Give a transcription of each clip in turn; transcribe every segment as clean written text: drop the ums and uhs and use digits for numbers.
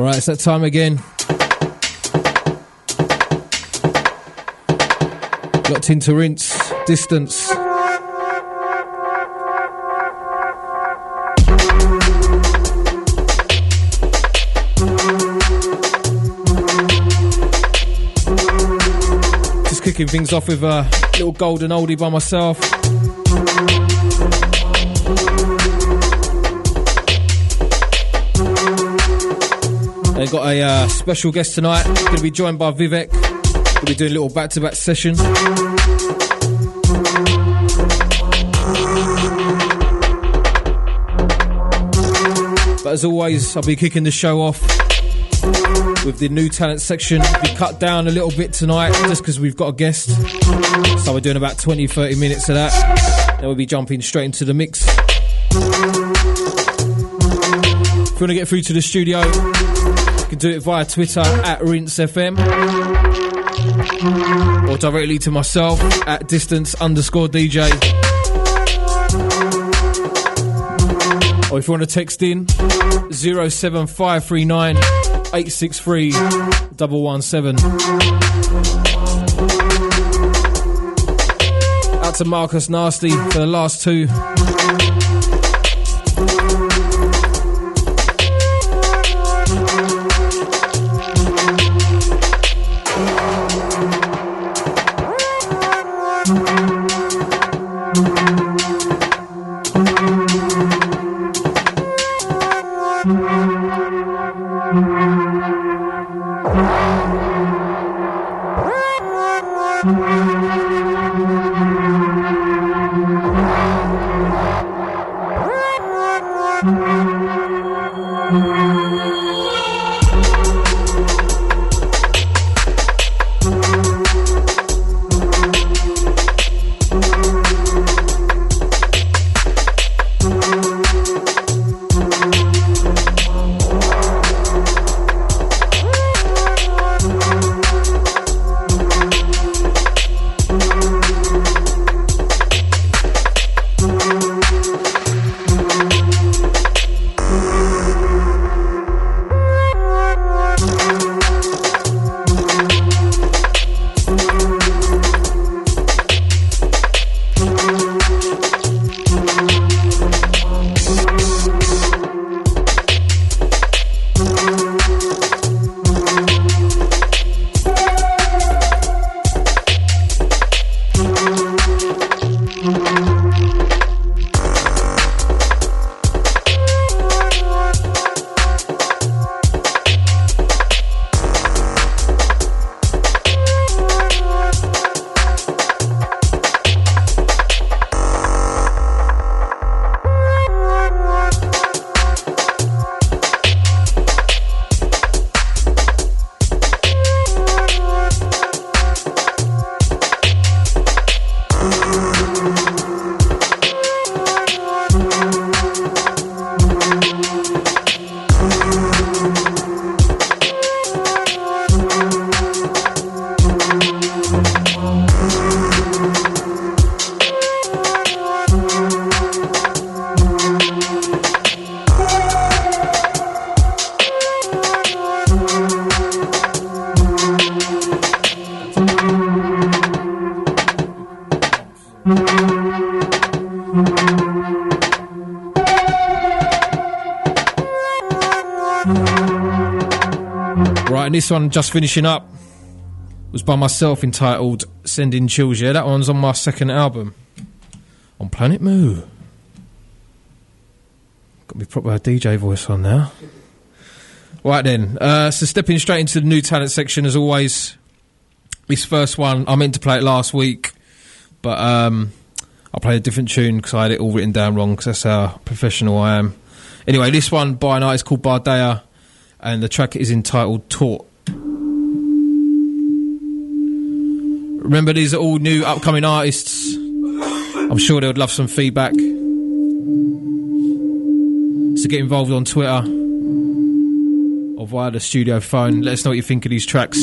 Right, it's that time again. Locked into Rinse, Distance. Just kicking things off with a little golden oldie by myself. I got a special guest tonight. Going to be joined by Vivek. We'll be doing a little back-to-back session. But as always, I'll be kicking the show off with the new talent section. We'll be cut down a little bit tonight just because we've got a guest. So we're doing about 20-30 minutes of that. Then we'll be jumping straight into the mix. If you want to get through to the studio, you can do it via Twitter at RinseFM or directly to myself at distance_DJ. Or if you want to text in, 07539 863 117. Out to Marcus Nasty for the last two. This one, just finishing up, was by myself, entitled Sending Chills. Yeah, that one's on my second album on Planet Moo. Got me proper DJ voice on now. Right then, so stepping straight into the new talent section as always. This first one, I meant to play it last week, but I played a different tune because I had it all written down wrong, because that's how professional I am. Anyway, this one by an artist called Bardea, and the track is entitled Taught. Remember, these are all new upcoming artists. I'm sure they would love some feedback. So get involved on Twitter or via the studio phone. Let us know what you think of these tracks.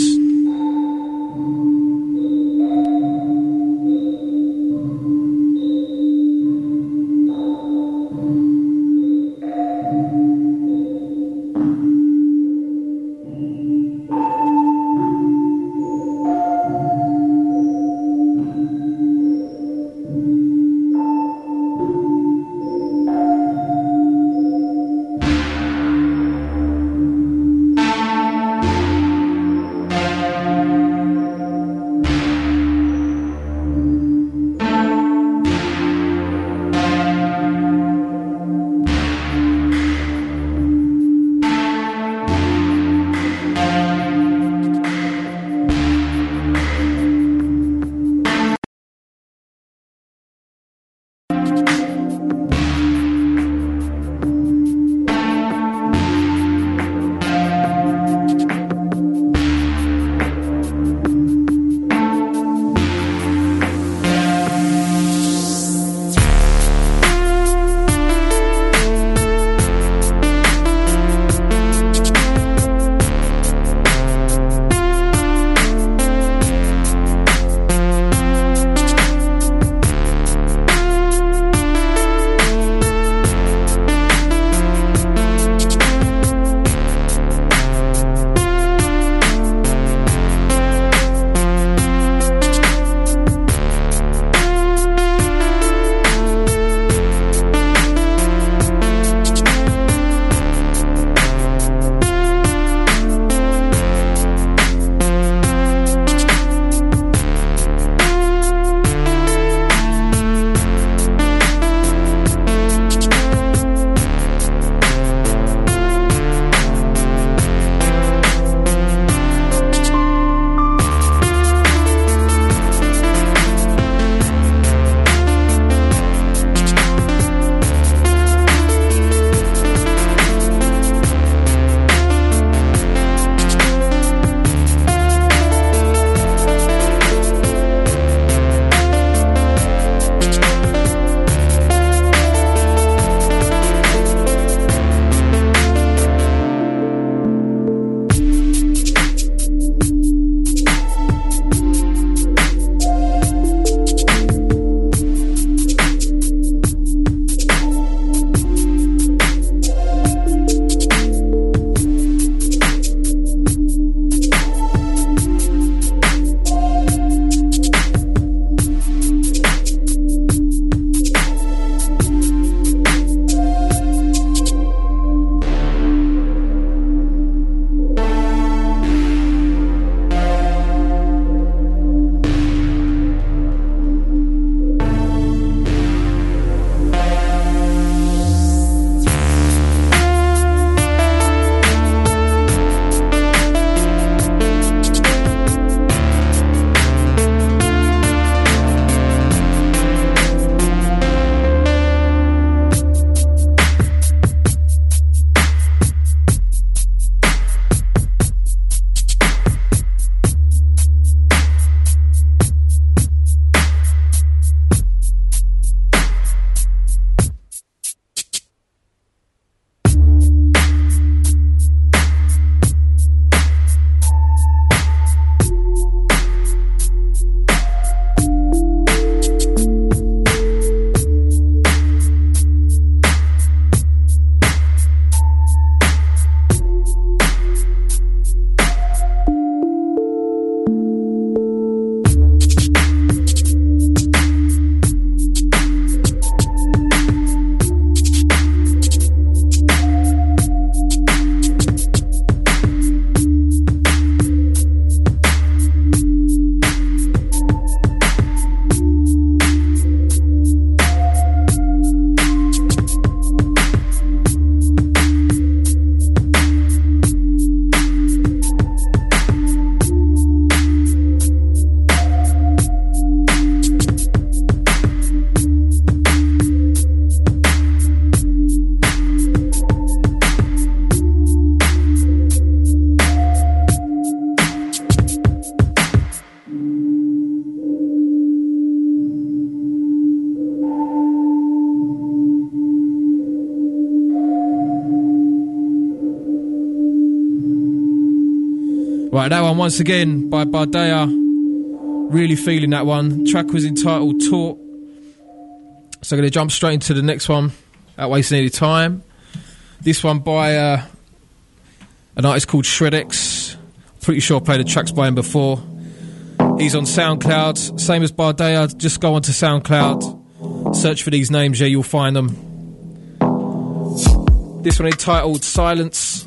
Right, that one once again by Bardea. Really feeling that one. Track was entitled Taught. So I'm going to jump straight into the next one. Without wasting any time. This one by an artist called Shredex. Pretty sure I played the tracks by him before. He's on SoundCloud. Same as Bardea. Just go onto SoundCloud. Search for these names. Yeah, you'll find them. This one entitled Silence.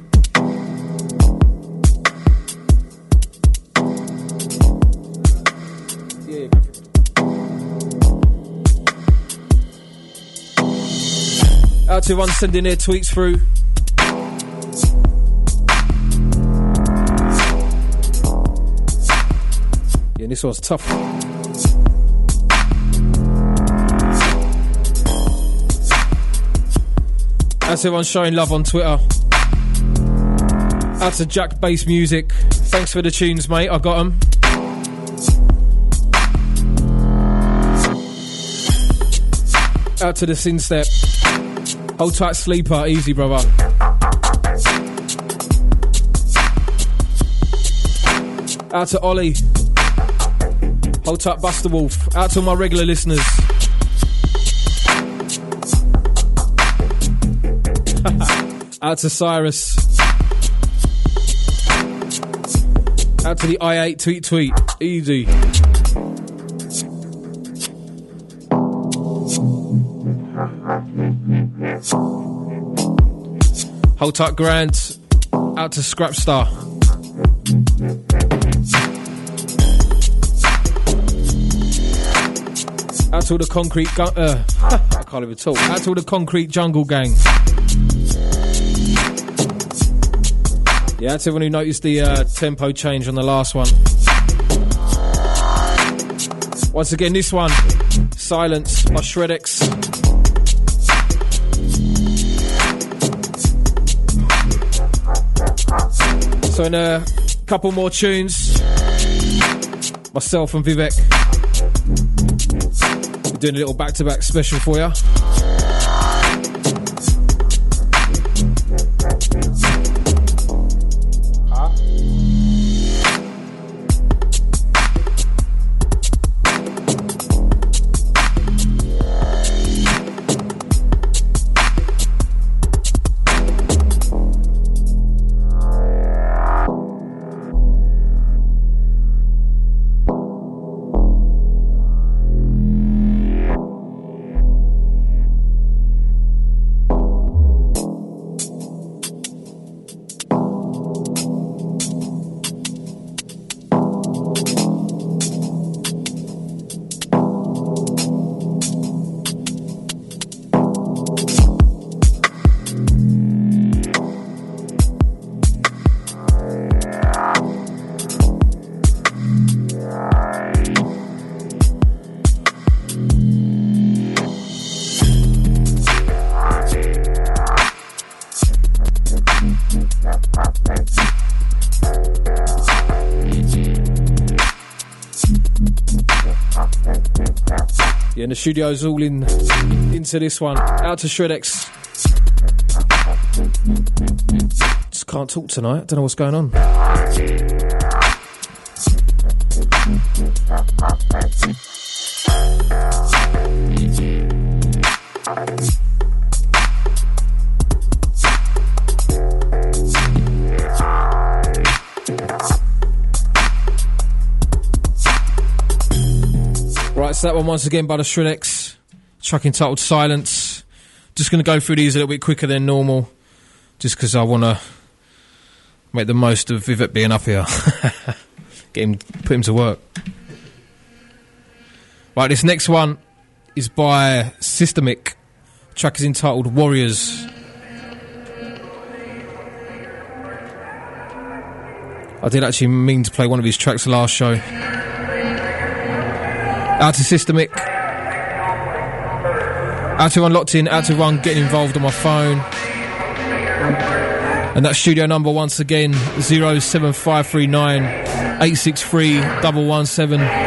Out to everyone sending their tweets through. Yeah, this one's tough. Out to everyone showing love on Twitter. Out to Jack Bass Music. Thanks for the tunes, mate. I got them. Out to the Sin Step. Hold tight, sleeper. Easy, brother. Out to Ollie. Hold tight, Buster Wolf. Out to all my regular listeners. Out to Cyrus. Out to the I8 tweet. Easy. Hold tight, Grant. Out to Scrapstar. Out to all the concrete I can't even talk. Out to all the concrete jungle gang. Yeah, out to everyone who noticed the tempo change on the last one. Once again, this one, Silence by Shredex. So in a couple more tunes, myself and Vivek, we're doing a little back-to-back special for you. Yeah, and the studio's all into this one. Out to Shredex. Just can't talk tonight. Don't know what's going on. Right, so that one once again by the Shredex. Track entitled Silence. Just going to go through these a little bit quicker than normal. Just because I want to make the most of Vivek being up here. Put him to work. Right, this next one is by Systemic. Track is entitled Warriors. I did actually mean to play one of his tracks last show. Out to Systemic. Out to everyone locked in. Out to everyone getting involved on my phone. And that studio number once again 07539 863 117.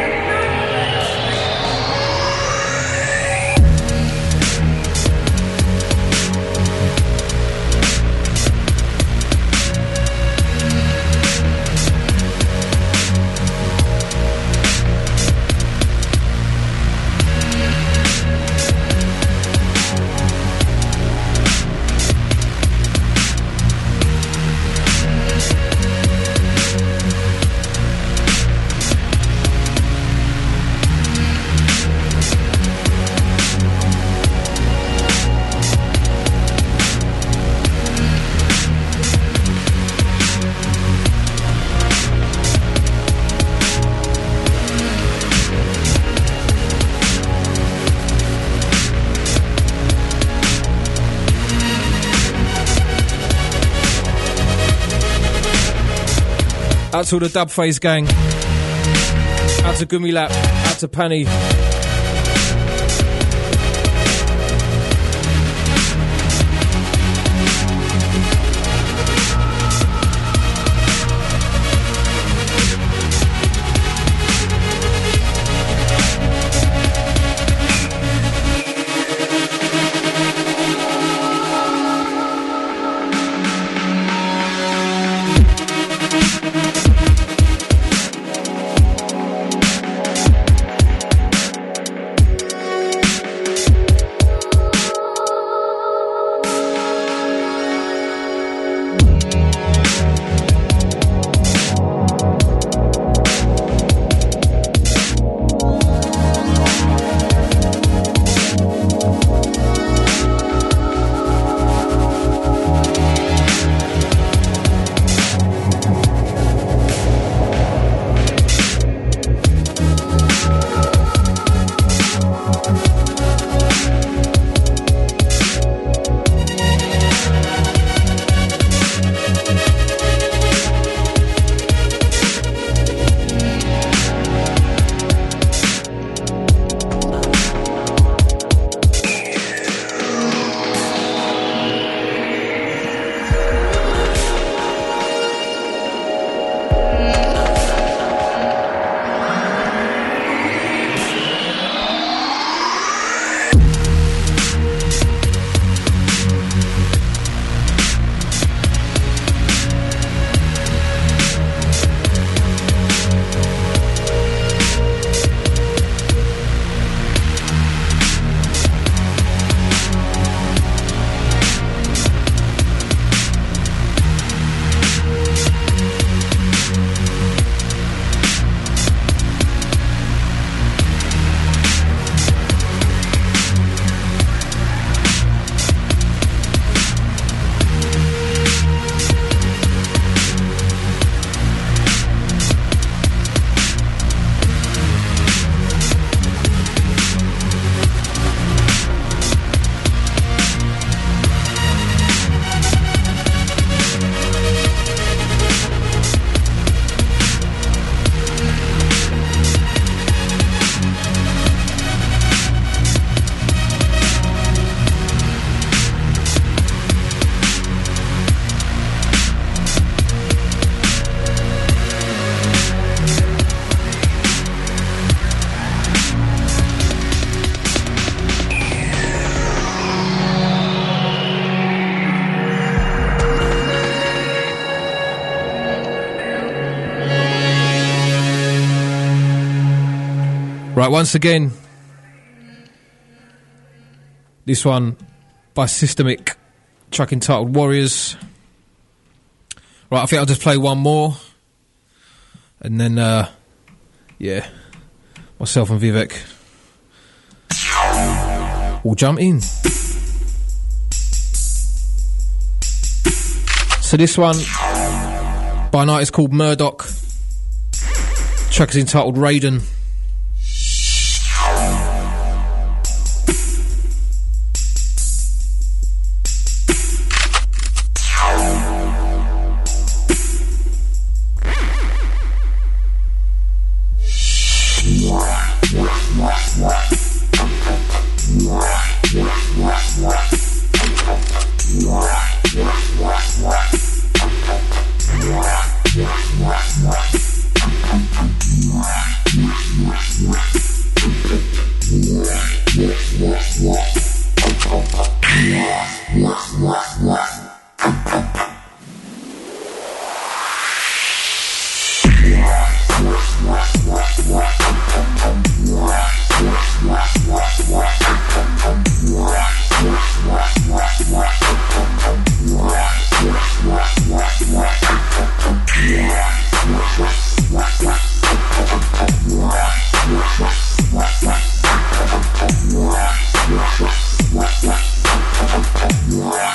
Out to the Dub Phase gang. Out to Gummy Lap. Out to Panny. Right, once again, this one by Systemic, track entitled Warriors. Right, I think I'll just play one more, and then, yeah, myself and Vivek will jump in. So this one by an artist called Murdoch. Track is entitled Raiden. Yeah.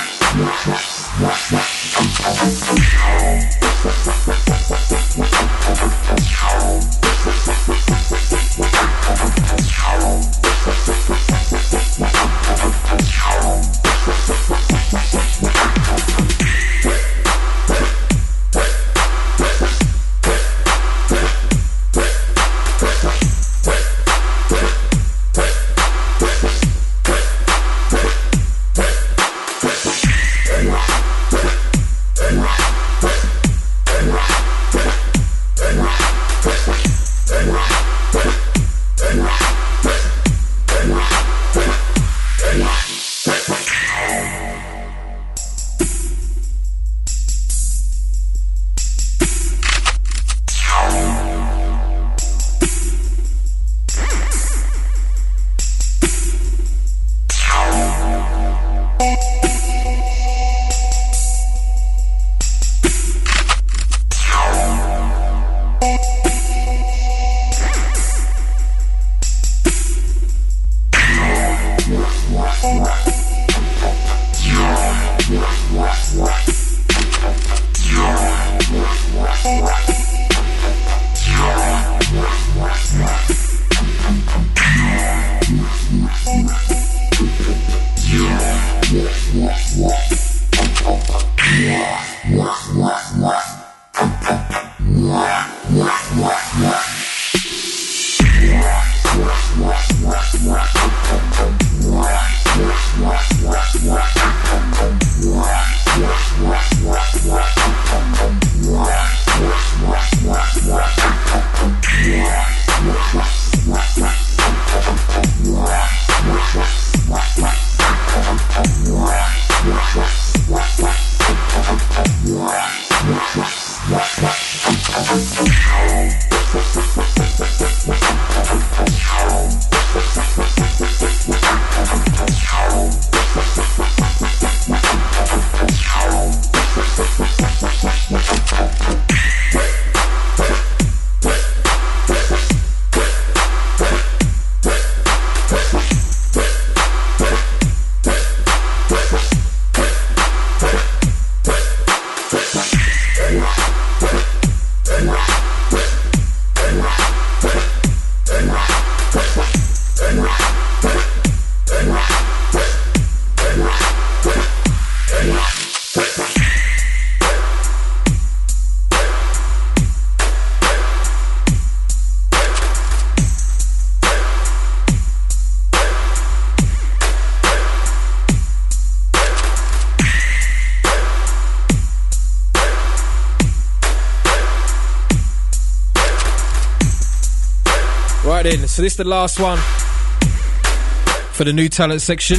So this is the last one for the new talent section.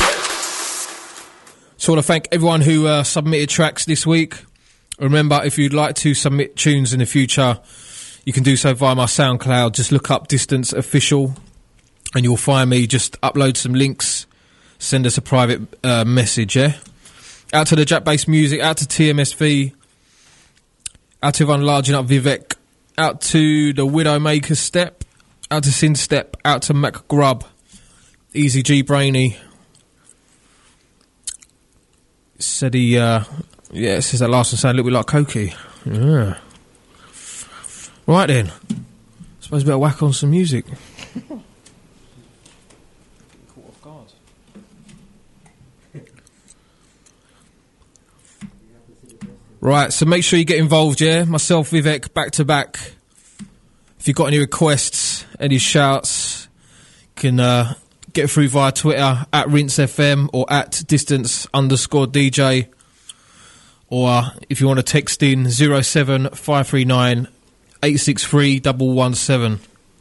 So I want to thank everyone who submitted tracks this week. Remember, if you'd like to submit tunes in the future, you can do so via my SoundCloud. Just look up Distance Official and you'll find me. Just upload some links, send us a private message, yeah? Out to the Jack Bass Music, out to TMSV, out to everyone larging up Vivek, out to the Widowmaker Step, out to Sin Step, out to Mac Grub, Easy G Brainy. Said he, it says that last one sounded a little bit like Koki. Yeah. Right then. Suppose we better whack on some music. Caught off guard. Right, so make sure you get involved, yeah? Myself, Vivek, back to back. If you've got any requests, any shouts, you can get through via Twitter at Rinse FM or at distance_DJ. Or if you want to text in 07539 863 117.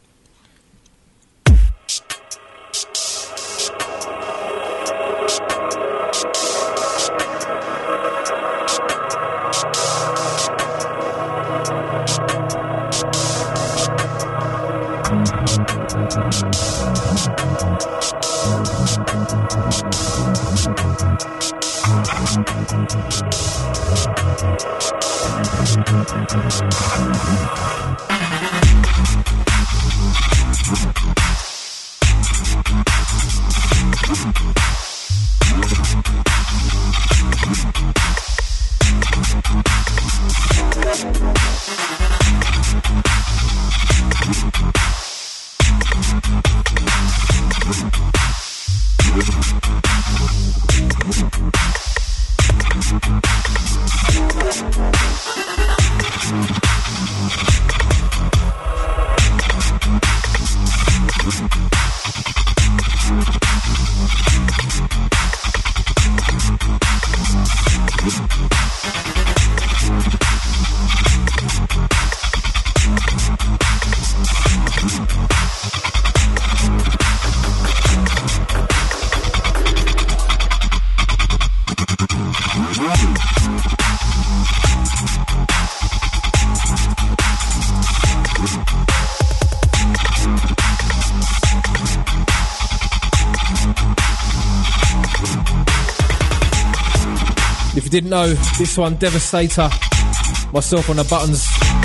If you didn't know, this one, Devastator, myself on the buttons,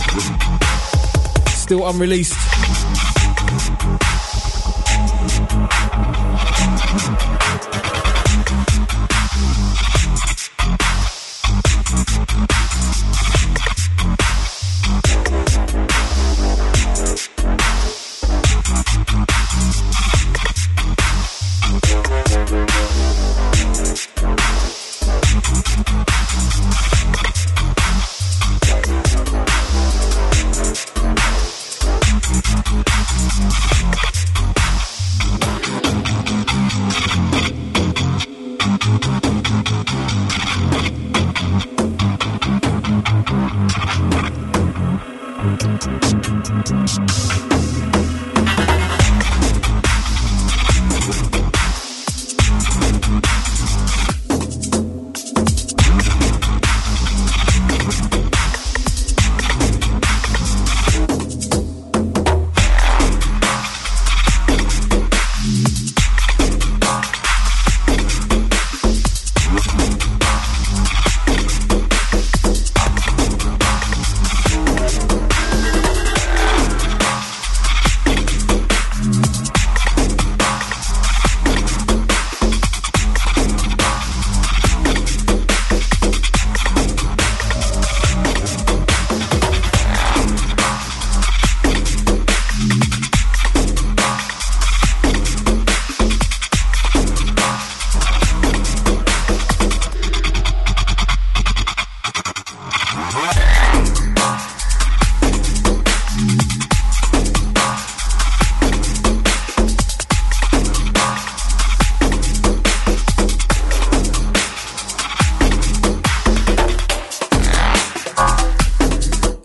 still unreleased.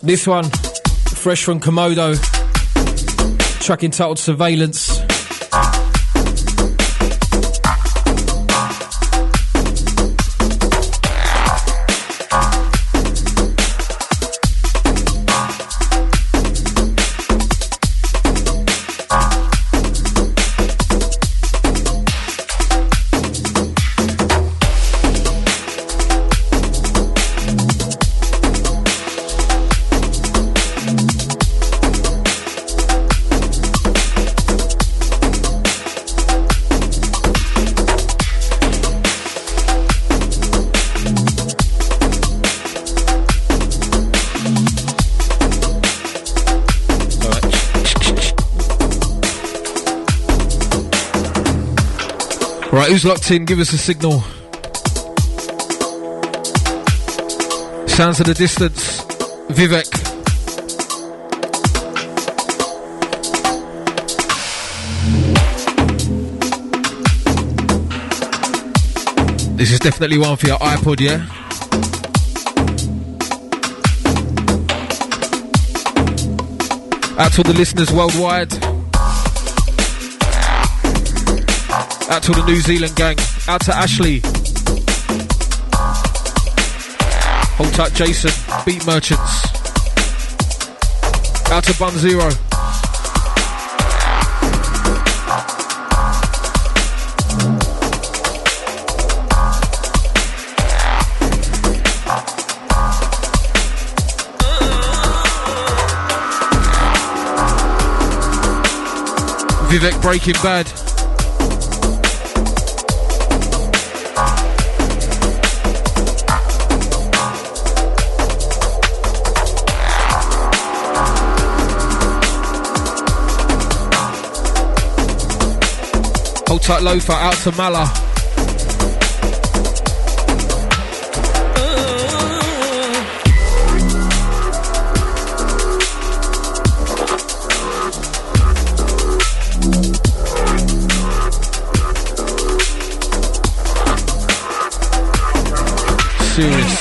This one, fresh from Komodo, track entitled Surveillance. Right, who's locked in? Give us a signal. Sounds at a distance. Vivek. This is definitely one for your iPod, yeah? Out to all the listeners worldwide. Out to the New Zealand gang. Out to Ashley. Hold tight, Jason. Beat Merchants. Out to Bun Zero. Vivek Breaking Bad. Hold tight, Loafer. Out to Mala. Serious.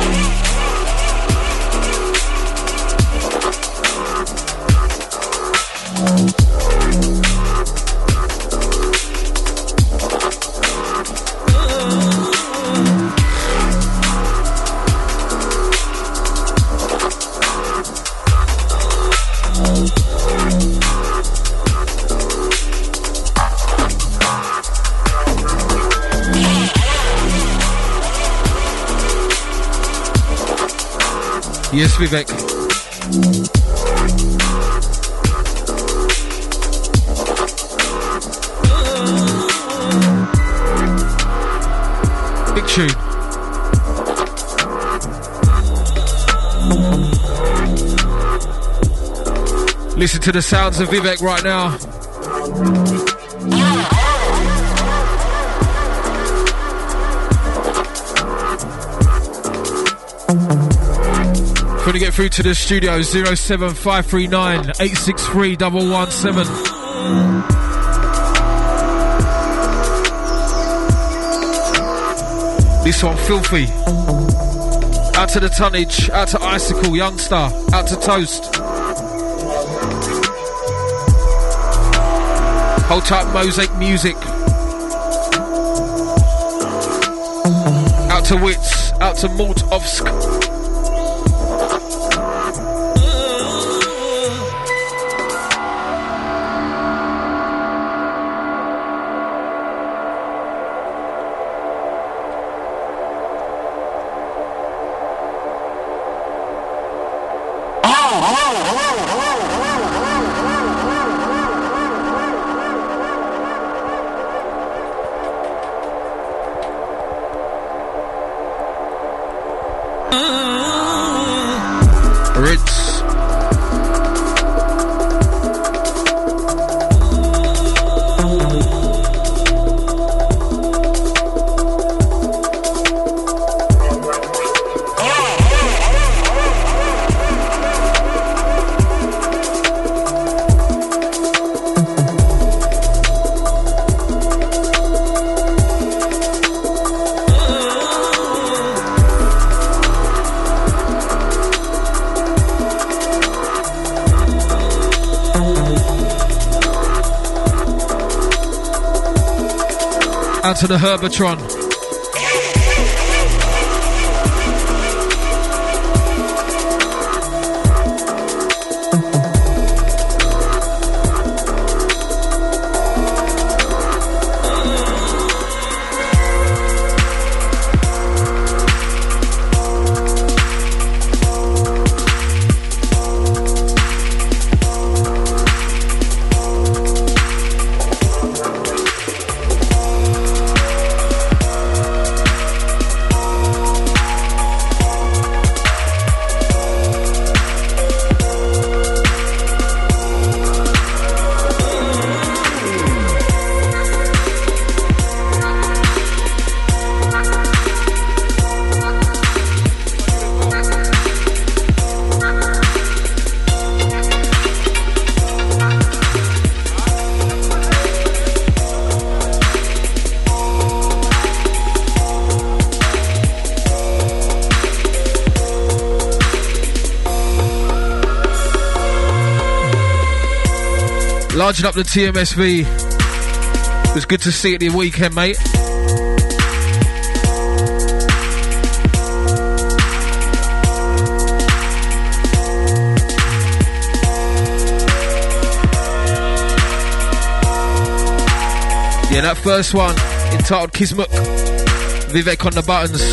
Yes, Vivek. Big tune. Listen to the sounds of Vivek right now. Trying to get through to the studio. 07539 863 117. This one, Filthy. Out to the Tonnage. Out to Icicle, Youngstar. Out to Toast. Hold tight, Mosaic Music. Out to Wits. Out to Mortovsk. out to the Herbatron. Larging up the TMSV. It was good to see it the weekend, mate. Yeah, that first one, entitled Kismuk, Vivek on the buttons.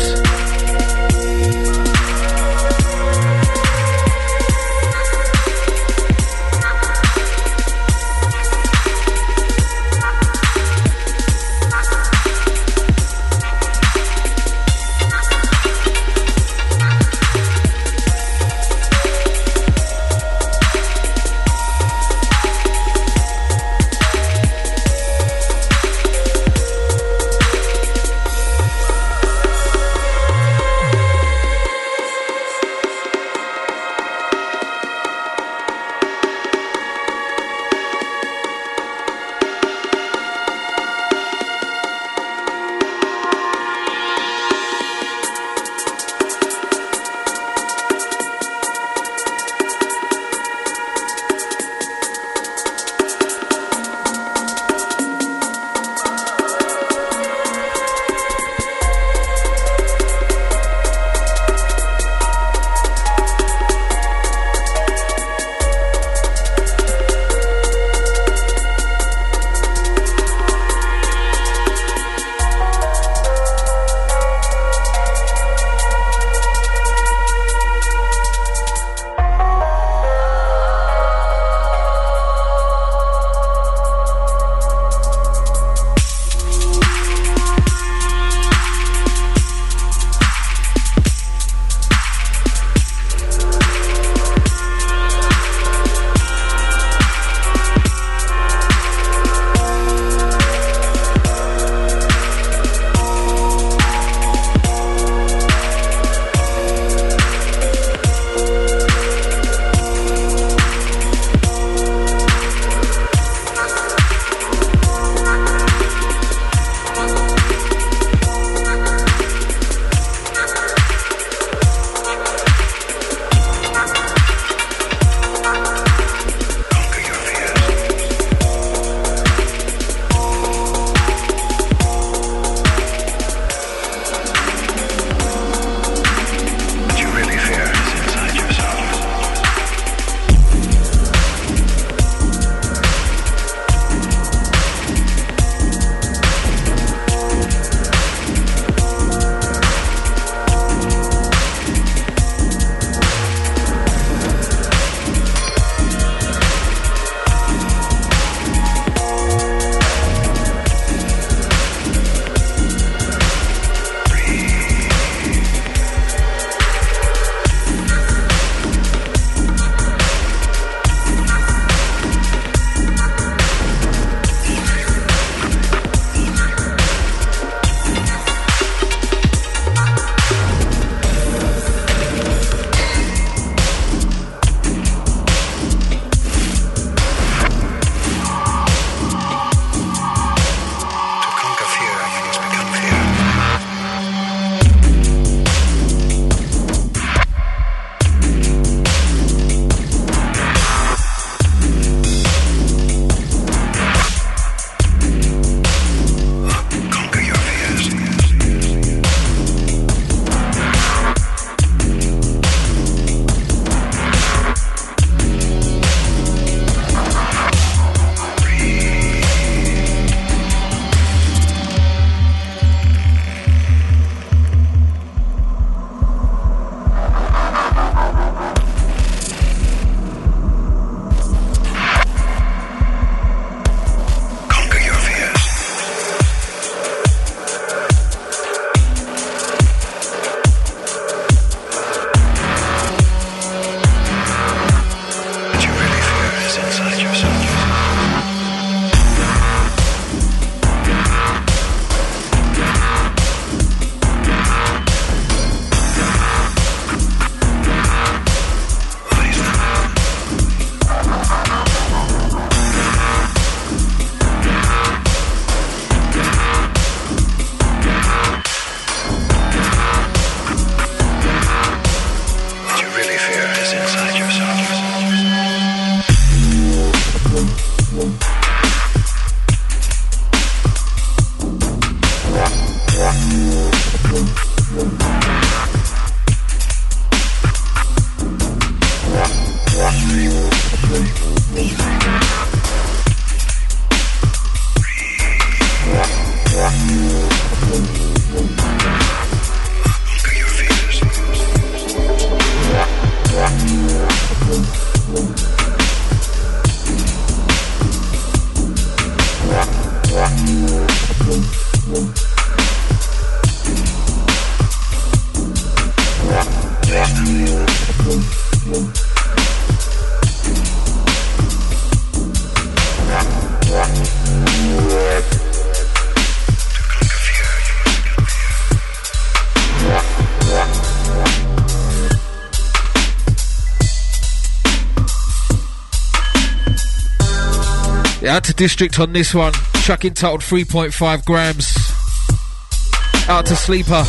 Out to District on this one. Track entitled 3.5 grams. Out to Sleeper.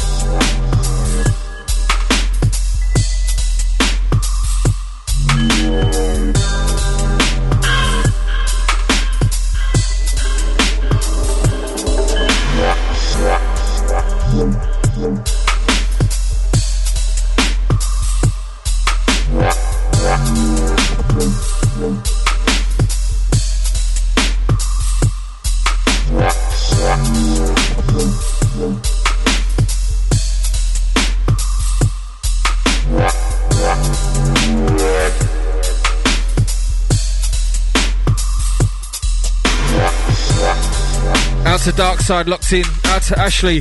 Out to Dark Side, locked in. Out to Ashley.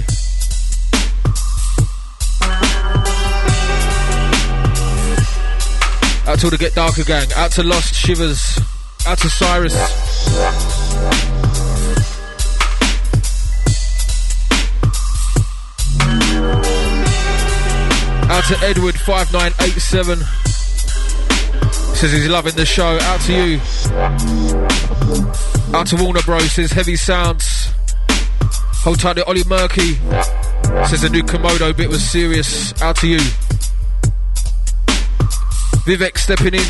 Out to all the Get Darker gang. Out to Lost Shivers. Out to Cyrus. Out to Edward 5987. Says he's loving the show. Out to you. Out to Warner Bros. Says heavy sounds. Hold tight to Ollie Murky. Says the new Komodo bit was serious. Out to you. Vivek stepping in.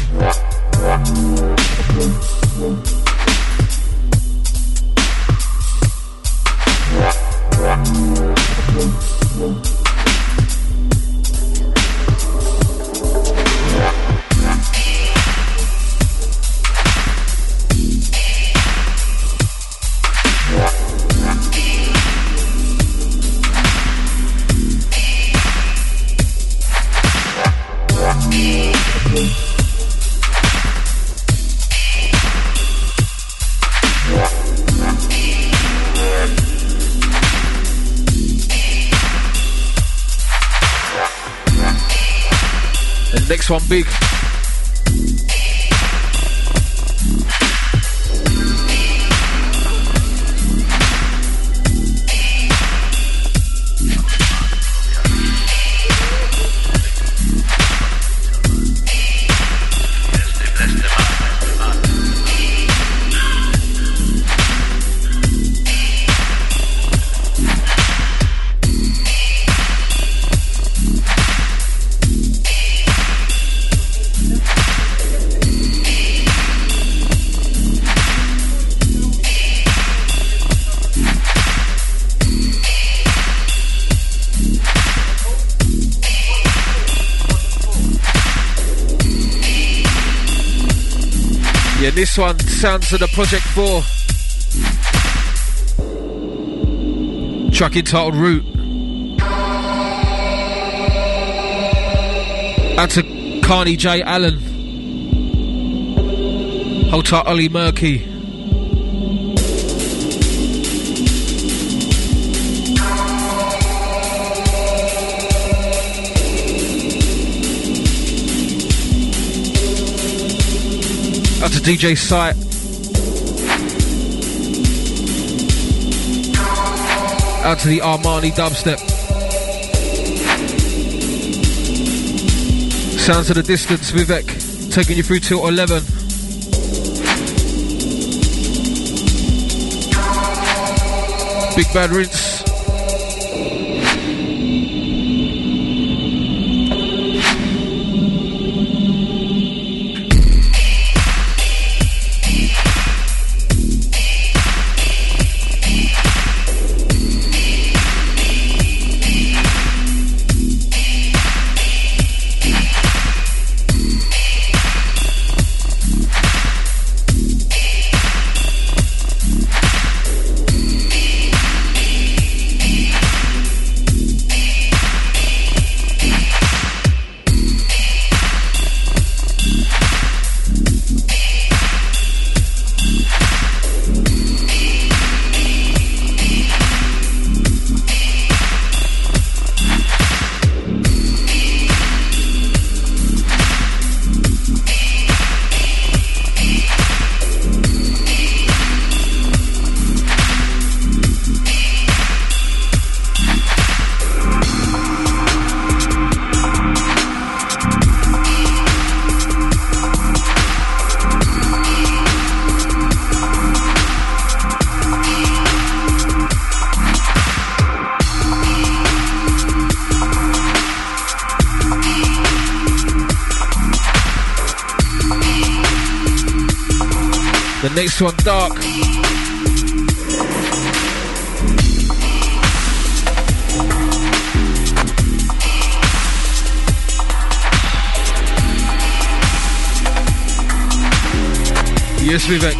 Next one big. Yeah, this one sounds of the Project 4. Track entitled Route. Out to Carney J. Allen. Hold tight, Ollie Murky. Out to DJ Sight. Out to the Armani dubstep. Sounds of the Distance, Vivek, taking you through till 11. Big Bad Rinse. Next one, Dark. Yes, Vivek.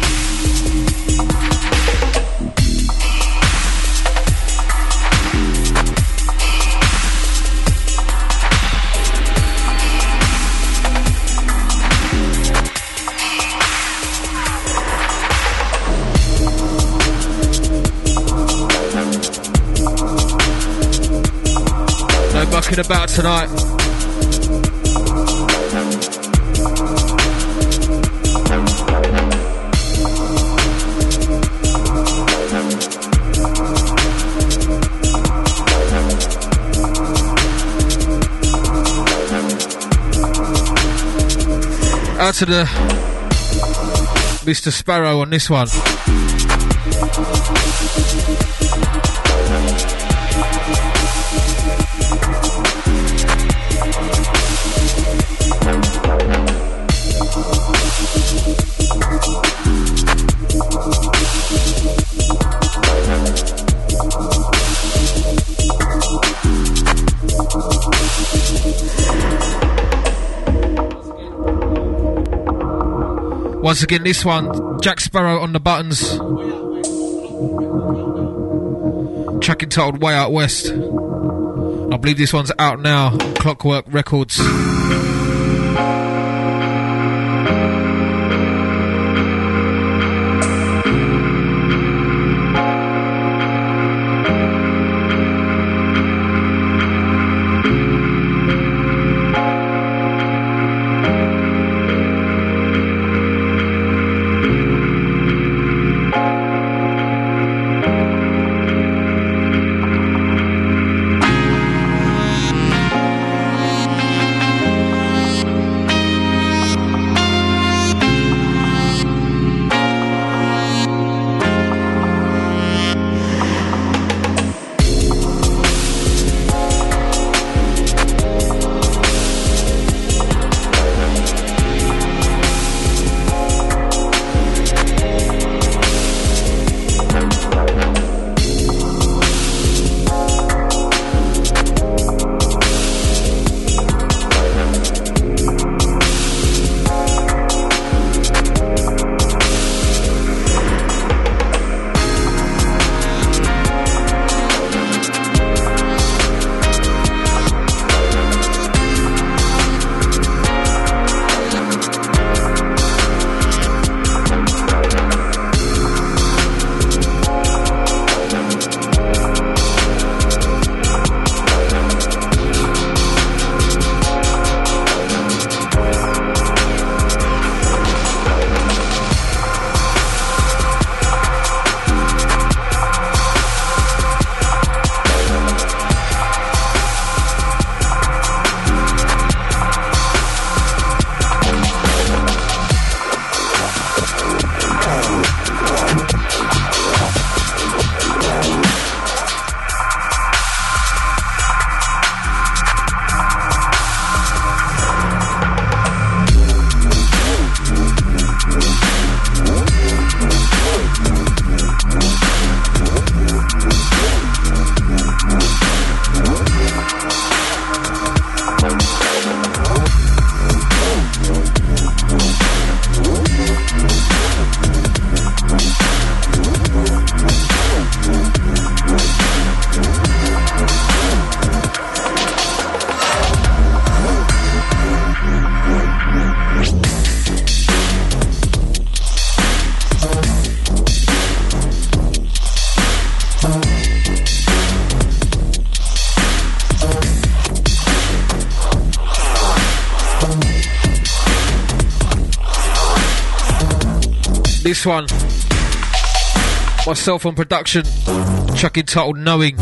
No mucking about tonight. Out to the Mr. Sparrow on this one. Once again, this one, Jack Sparrow on the buttons. Track entitled Way Out West. I believe this one's out now on Clockwork Records. This one, myself on production, track entitled Knowing.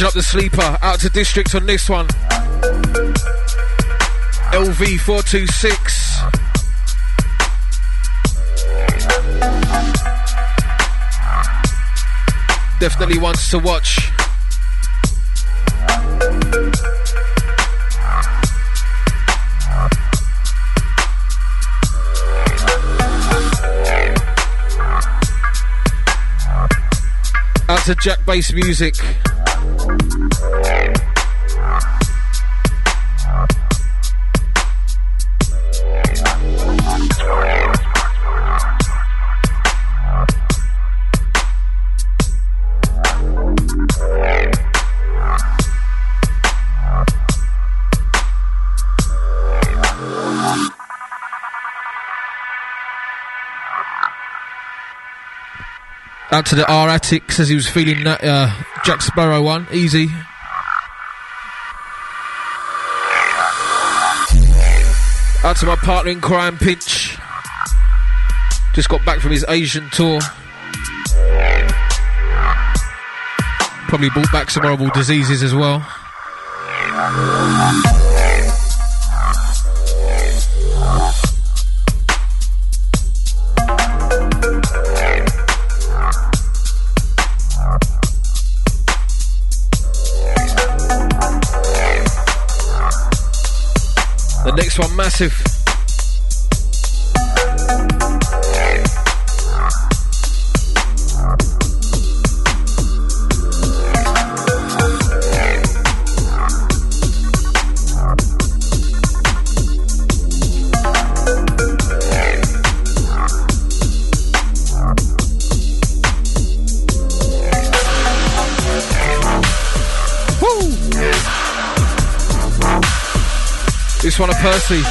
Charging up the sleeper. Out to District on this one. LV426. Definitely wants to watch. Out to Jack Bass Music. Out to the R Attic, says he was feeling that Jack Sparrow one. Easy. Out to my partner in crime, Pinch. Just got back from his Asian tour. Probably brought back some horrible diseases as well. The next one, massive. This one of Percy.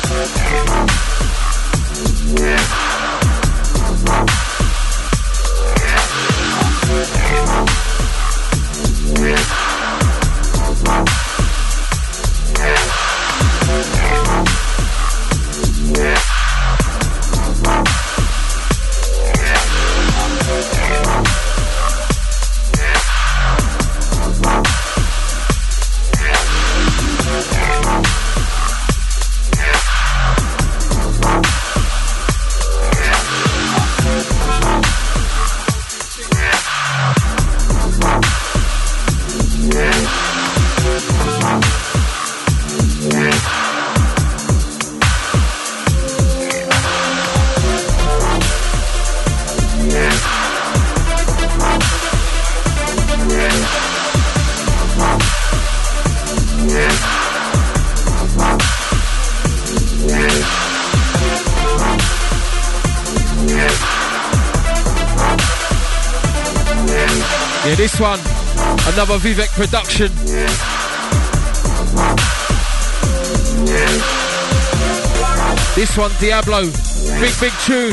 Yeah, this one, another Vivek production. This one, Diablo, big tune.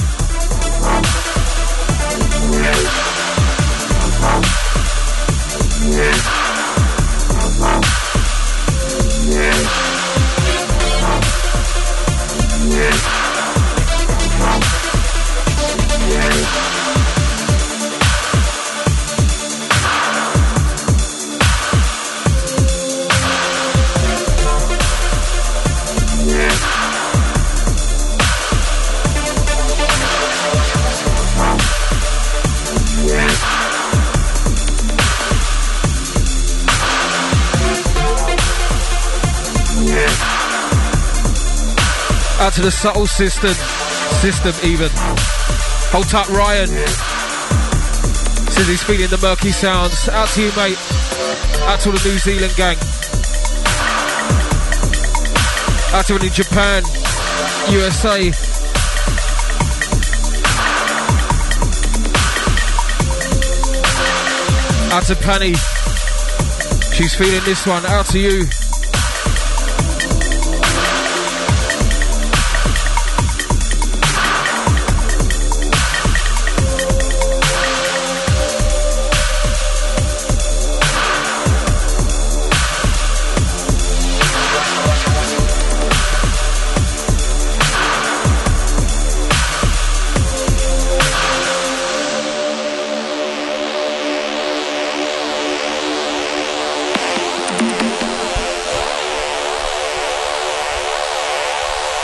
Out to the subtle system even. Hold tight, Ryan. Says he's feeling the murky sounds. Out to you, mate. Out to the New Zealand gang. Out to in Japan, USA. Out to Penny. She's feeling this one. Out to you.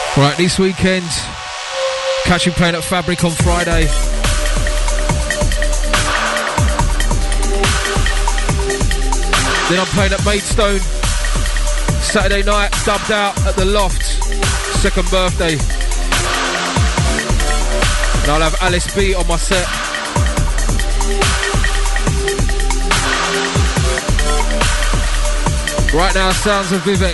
Right, this weekend, catch you playing at Fabric on Friday. Then I'm playing at Maidstone Saturday night, dubbed out at the Loft, second birthday. And I'll have Alice B on my set. Right now, sounds of Vivek.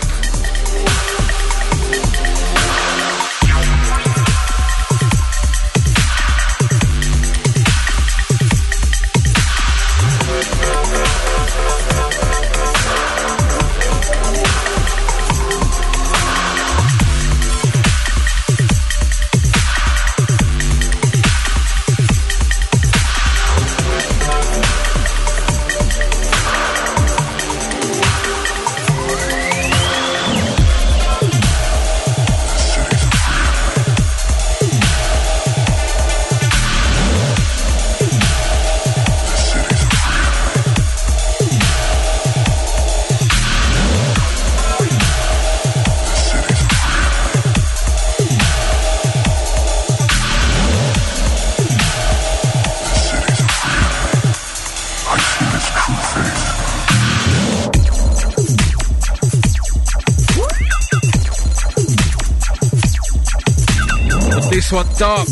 This one, Dark.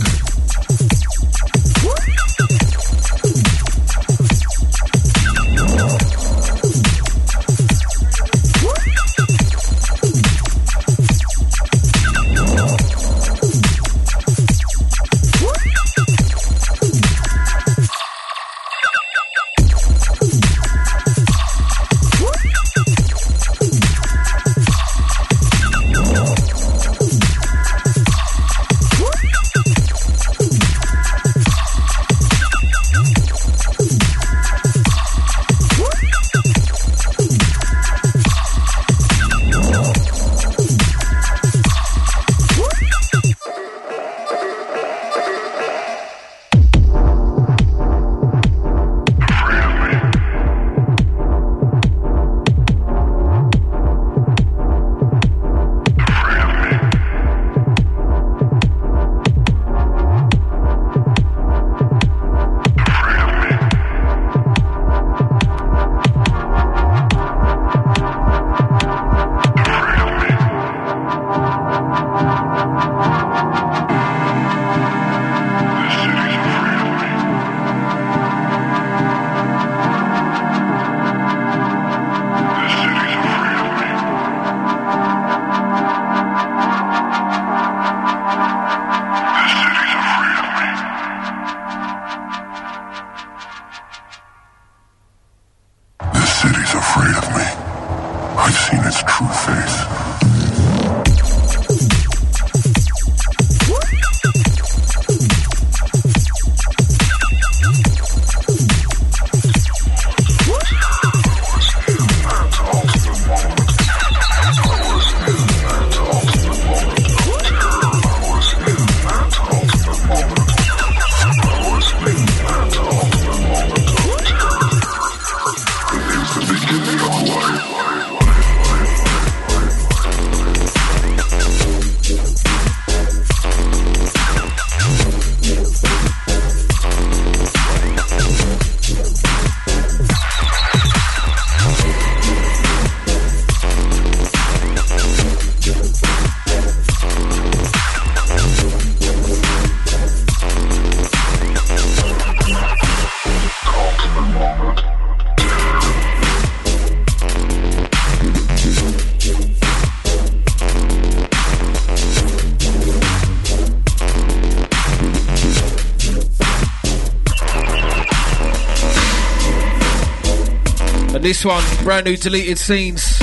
This one, brand new Deleted Scenes,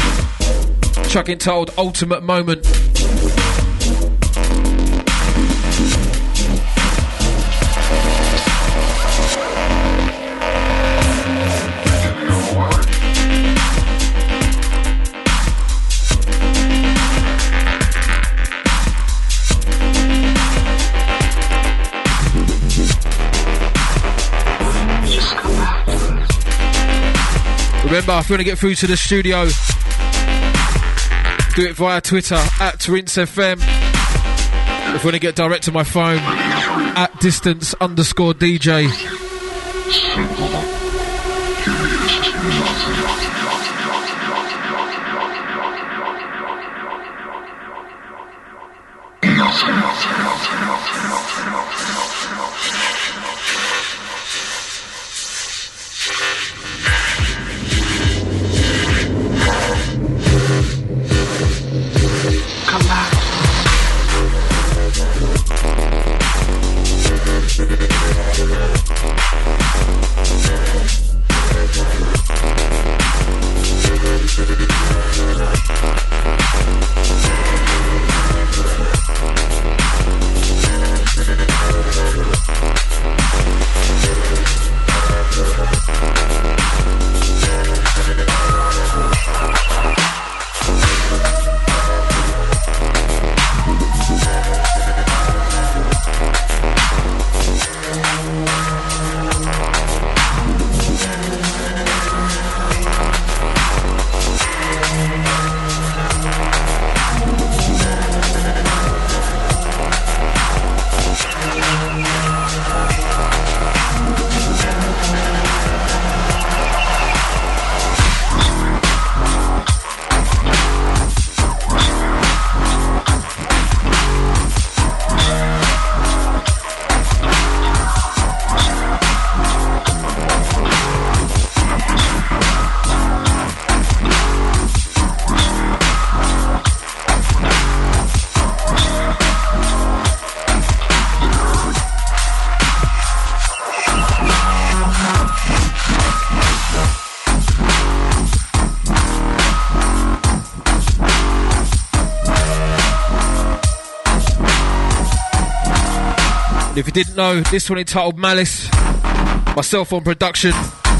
track entitled Ultimate Moment. Remember, if you want to get through to the studio, do it via Twitter @RinseFM. If you want to get direct to my phone, at distance_DJ. If you didn't know, this one entitled Malice, myself on production,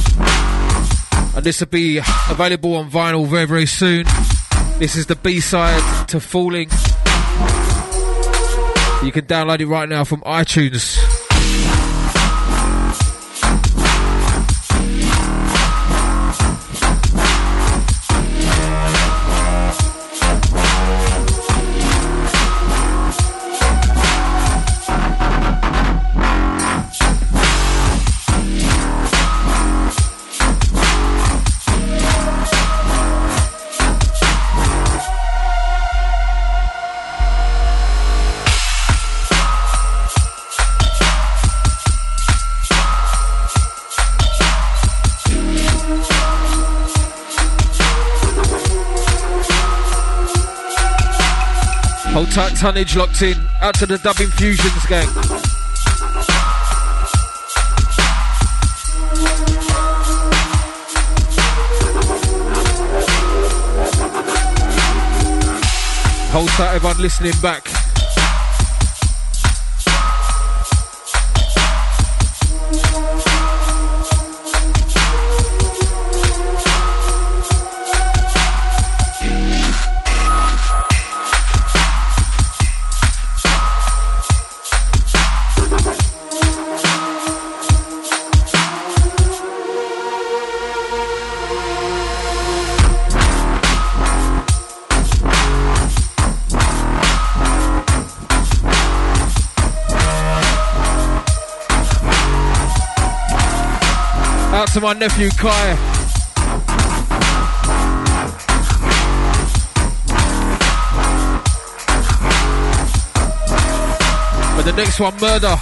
and this will be available on vinyl very, very soon. This is the B-side to Falling. You can download it right now from iTunes. Hold tight, tonnage locked in. Out to the Dubbing Fusions gang. Hold tight, everyone listening back. Out to my nephew Kai. But the next one, Murder.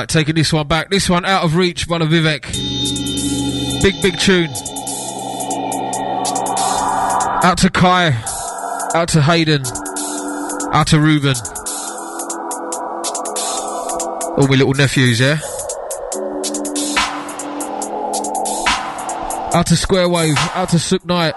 Right, taking this one back. This one, Out of Reach by the Vivek. Big tune. Out to Kai. Out to Hayden. Out to Ruben. All my little nephews, yeah? Out to Square Wave. Out to Sook Knight.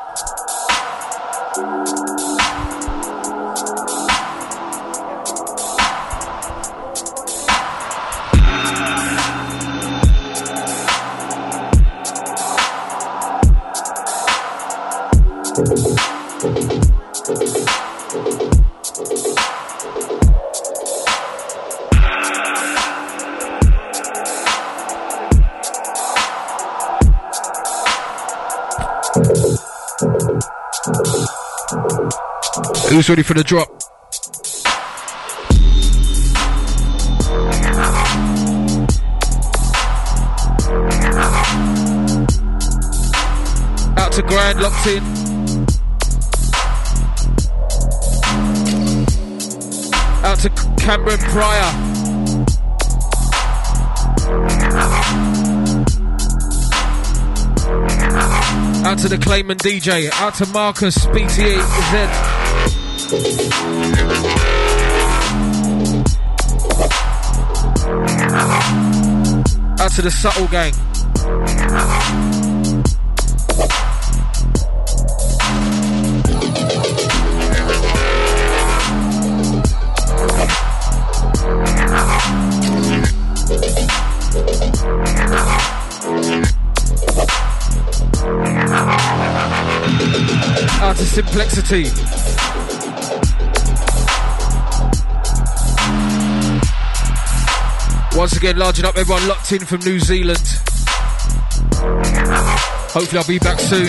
Who's ready for the drop? Out to Grand, locked in. Out to Cameron Pryor. Out to the Clayman DJ. Out to Marcus BTZ. Out to the Subtle Gang. Out to Simplexity. Once again, larging up everyone locked in from New Zealand. Hopefully I'll be back soon.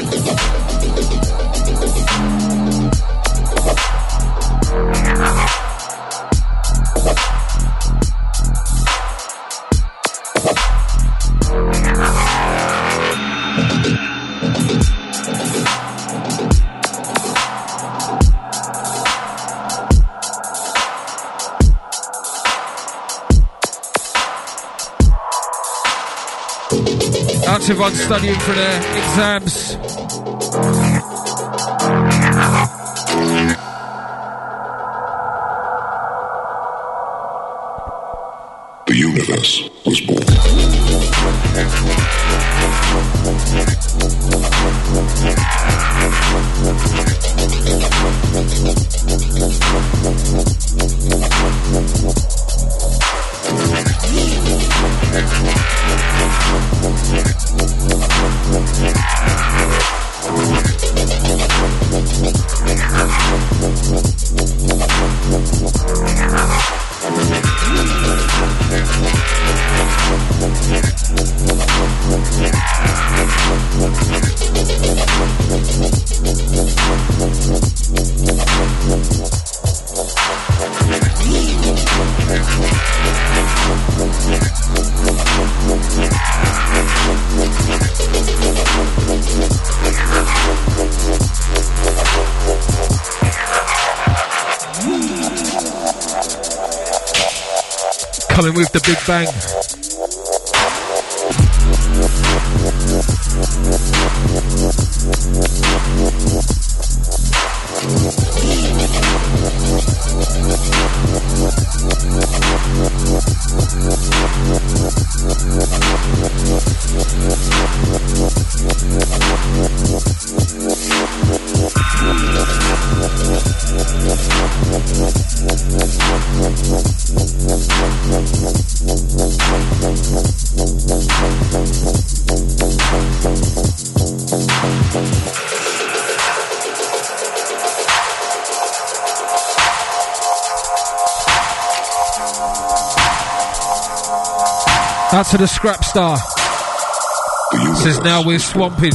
Out to everyone studying for their exams. The universe was born. Coming with the big bang. Out to the Scrap Star. Says now we're swamping.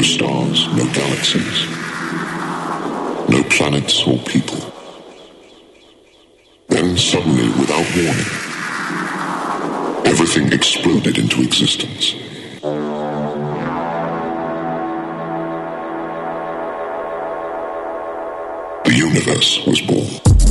stars, no galaxies, no planets or people. Then suddenly, without warning, everything exploded into existence. The universe was born.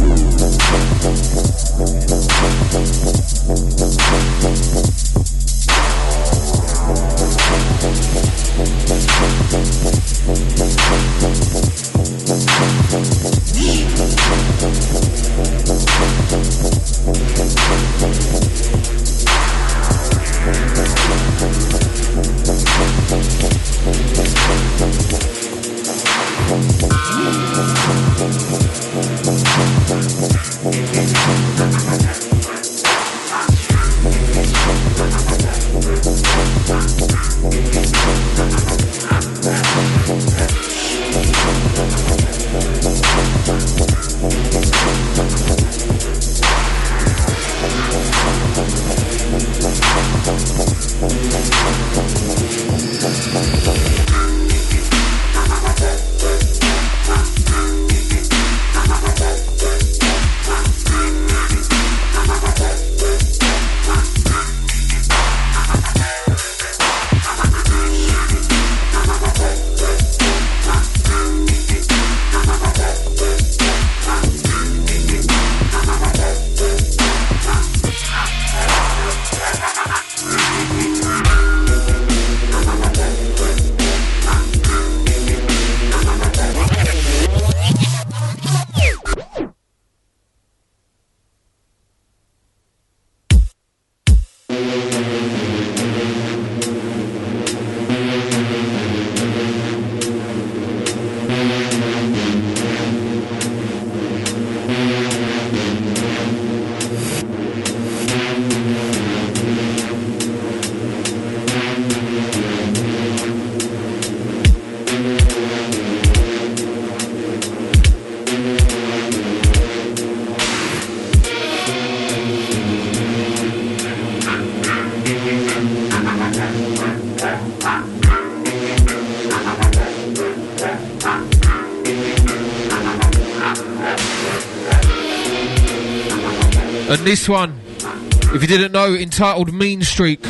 And this one, if you didn't know, entitled Mean Streak.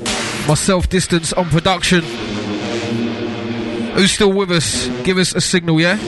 Myself Distance on production. Who's still with us? Give us a signal, yeah?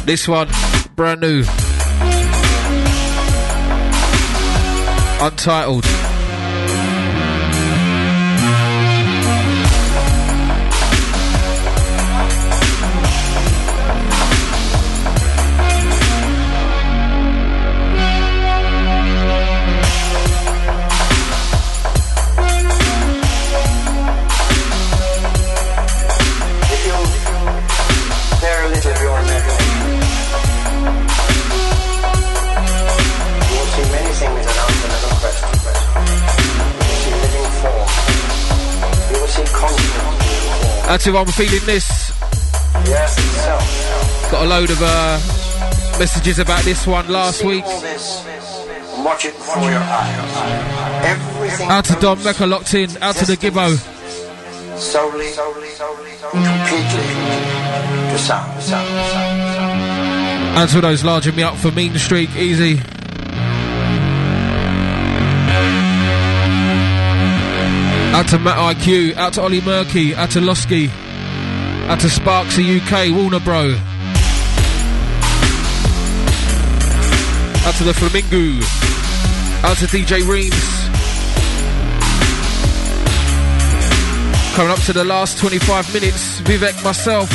This one, brand new. Untitled. That's if I'm feeling this. Got a load of messages about this one last week. Watch it before your eyes. Out to Don Mecca locked in. Out to the Gibbo. Solely, completely to sound. Out to those larging me up for Mean Streak. Easy. Out to Matt IQ, out to Ollie Murky, out to Losky, out to Sparksy UK, Warner Bro. Out to the Flamingo, out to DJ Reams. Coming up to the last 25 minutes, Vivek, myself.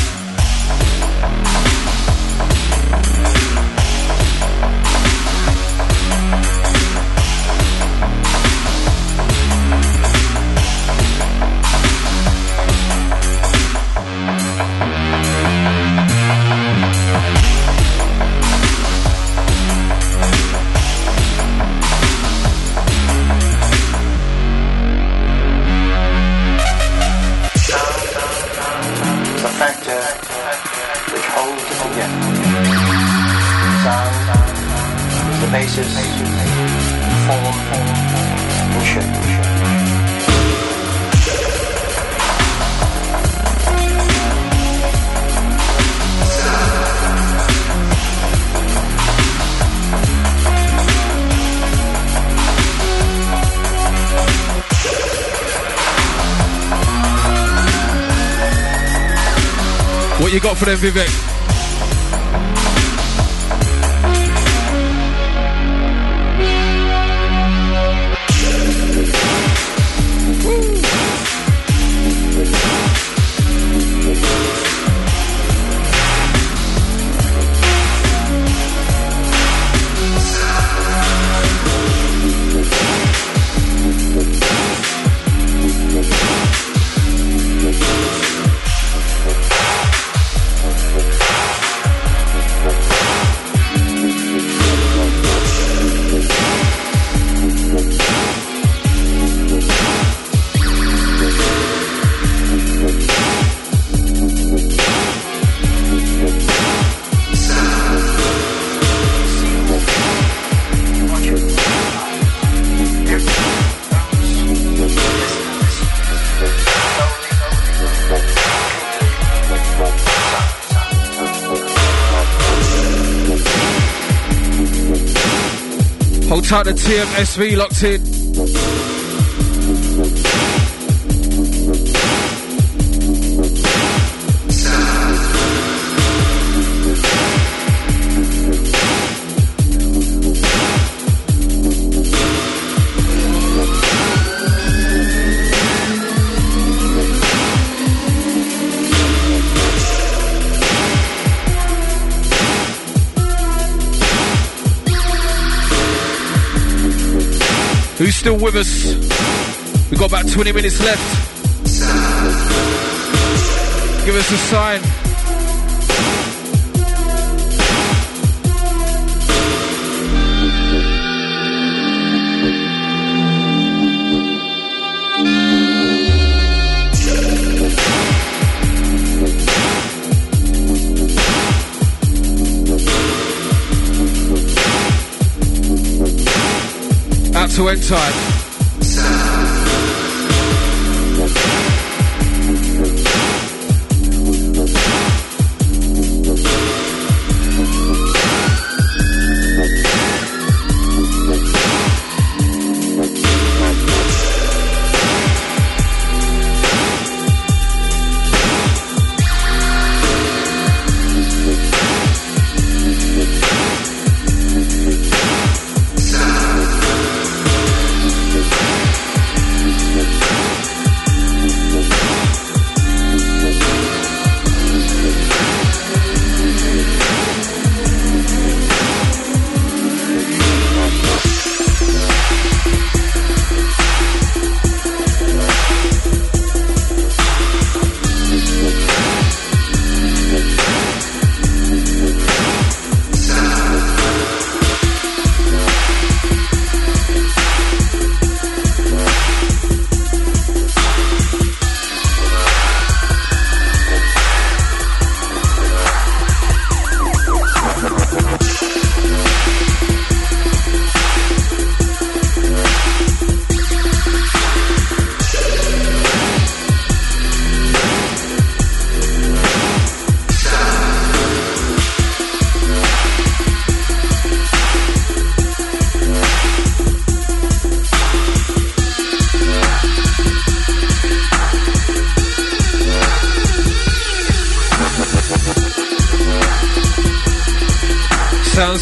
What you got for them, Vivek? Hold tight, the TMSV locked in. Who's still with us? We've got about 20 minutes left. Give us a sign. Out to end time.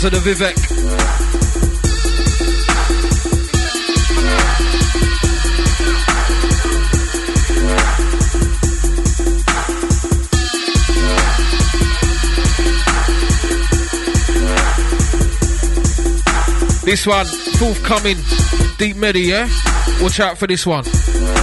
sounds of the Vivek. This one, forthcoming, Deep Medi, yeah? Watch out for this one.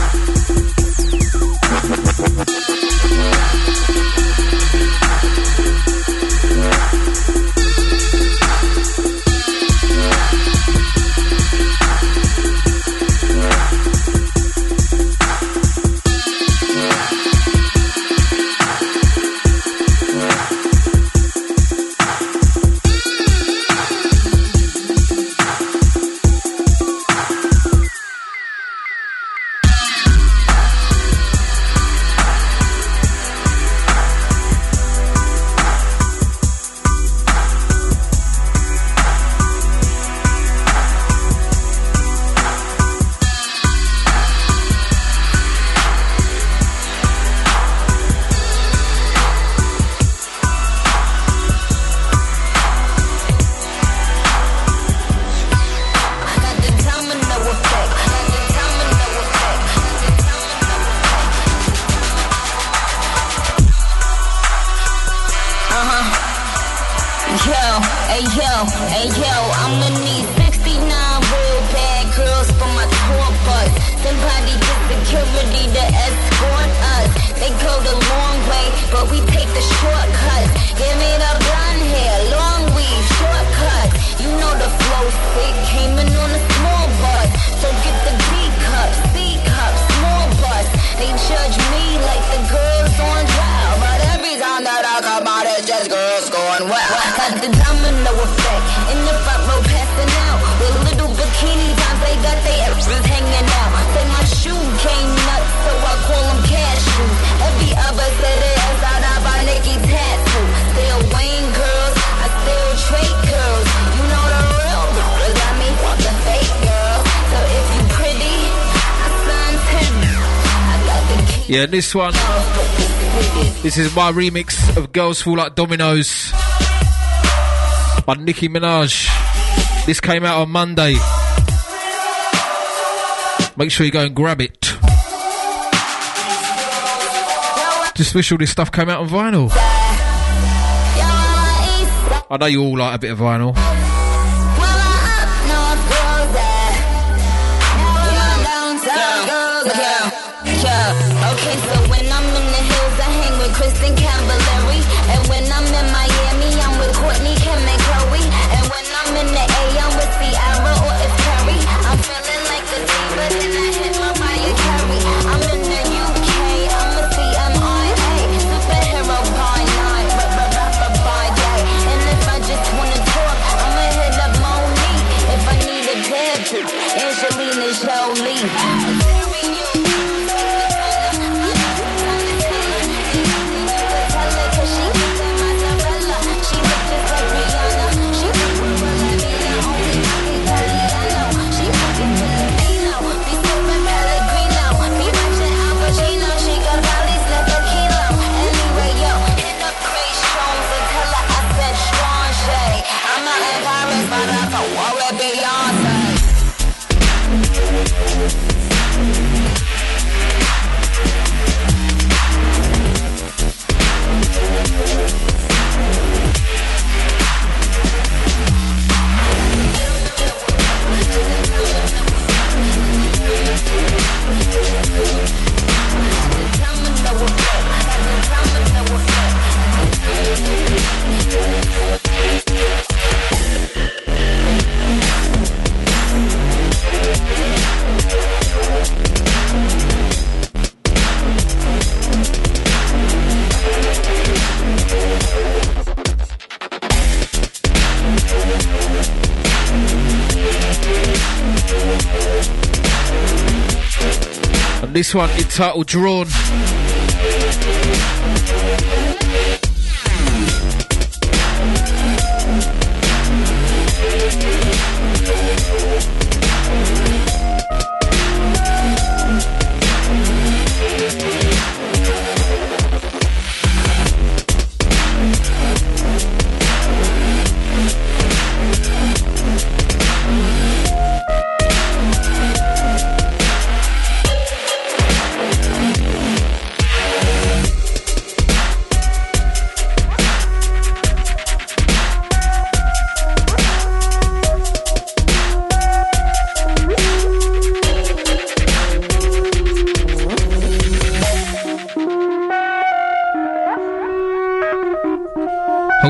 Yeah, this one, this is my remix of Girls Fall Like Dominoes by Nicki Minaj. This came out on Monday. Make sure you go and grab it. Just wish all this stuff came out on vinyl. I know you all like a bit of vinyl. Okay, so when I'm in the hills, I hang with Kristen Cavallari. And when I'm in Miami, I'm with Courtney, Kim, and Chloe. And when I'm in the A, I'm with Ciara or if Perry. I'm feeling like a diva, then I hit Mariah Carey. I'm in the UK, I'm a CMIA. Superhero by night, rapper by day. And if I just wanna talk, I'ma hit up Monique. If I need a tip, Angelina Jolie. This one entitled Drawn.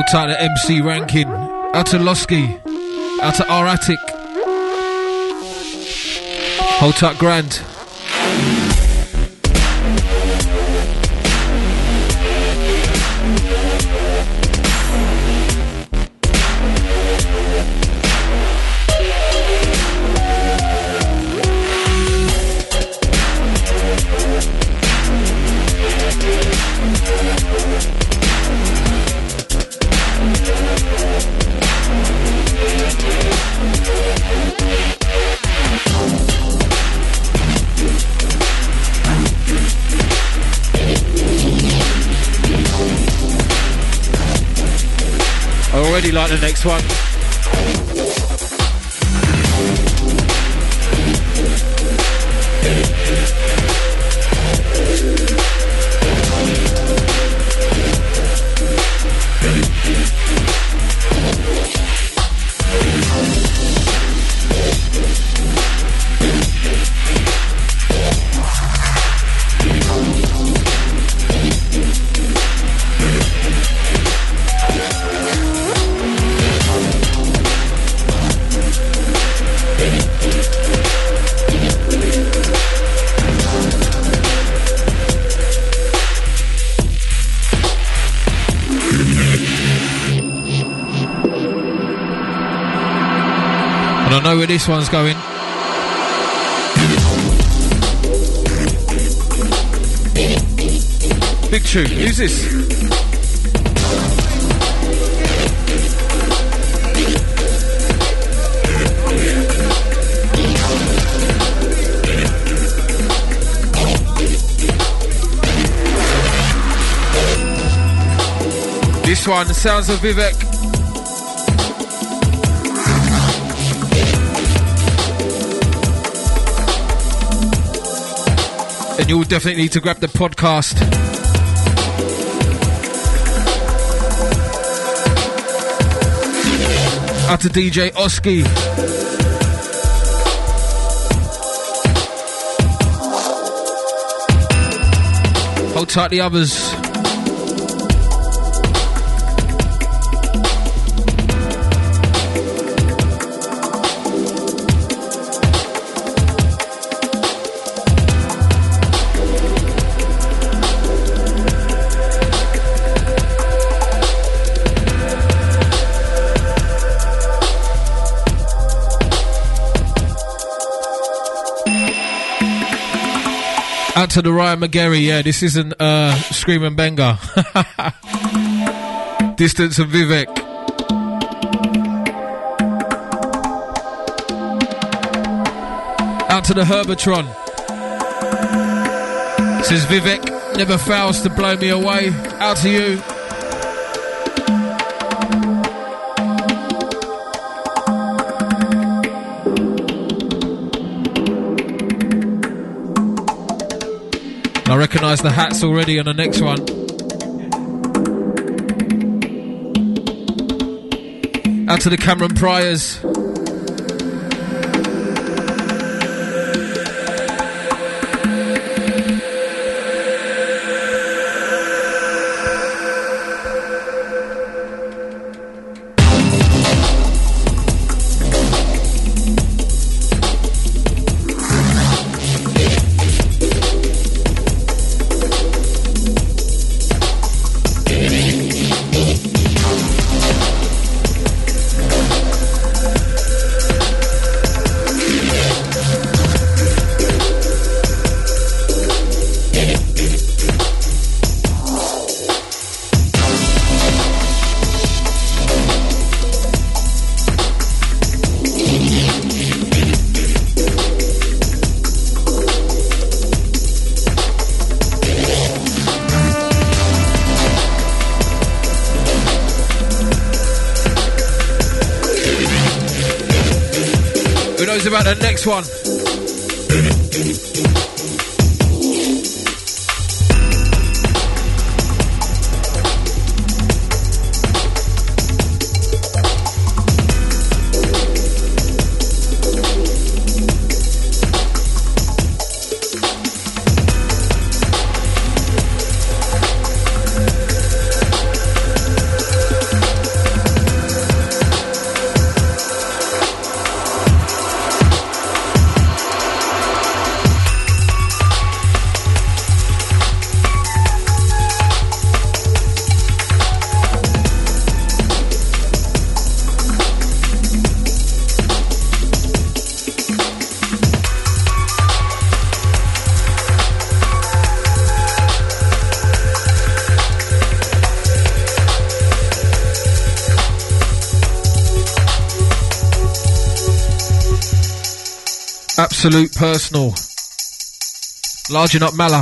tight to MC Rankin. Out to Losky. Out to R Attic. Hold tight, Grand. I already like the next one. And I know where this one's going. Big tune. Who's this? This one, the sounds of Vivek. And you'll definitely need to grab the podcast. Out to DJ Oski. Hold tight the others. Out to the Ryan McGarry, yeah, this isn't Screaming Benga. Distance of Vivek. Out to the Herbatron. Says Vivek, never fails to blow me away. Out to you. I recognise the hats already on the next one. Out to the Cameron Pryors. About the next one. Absolute Personal. Larging up Mala.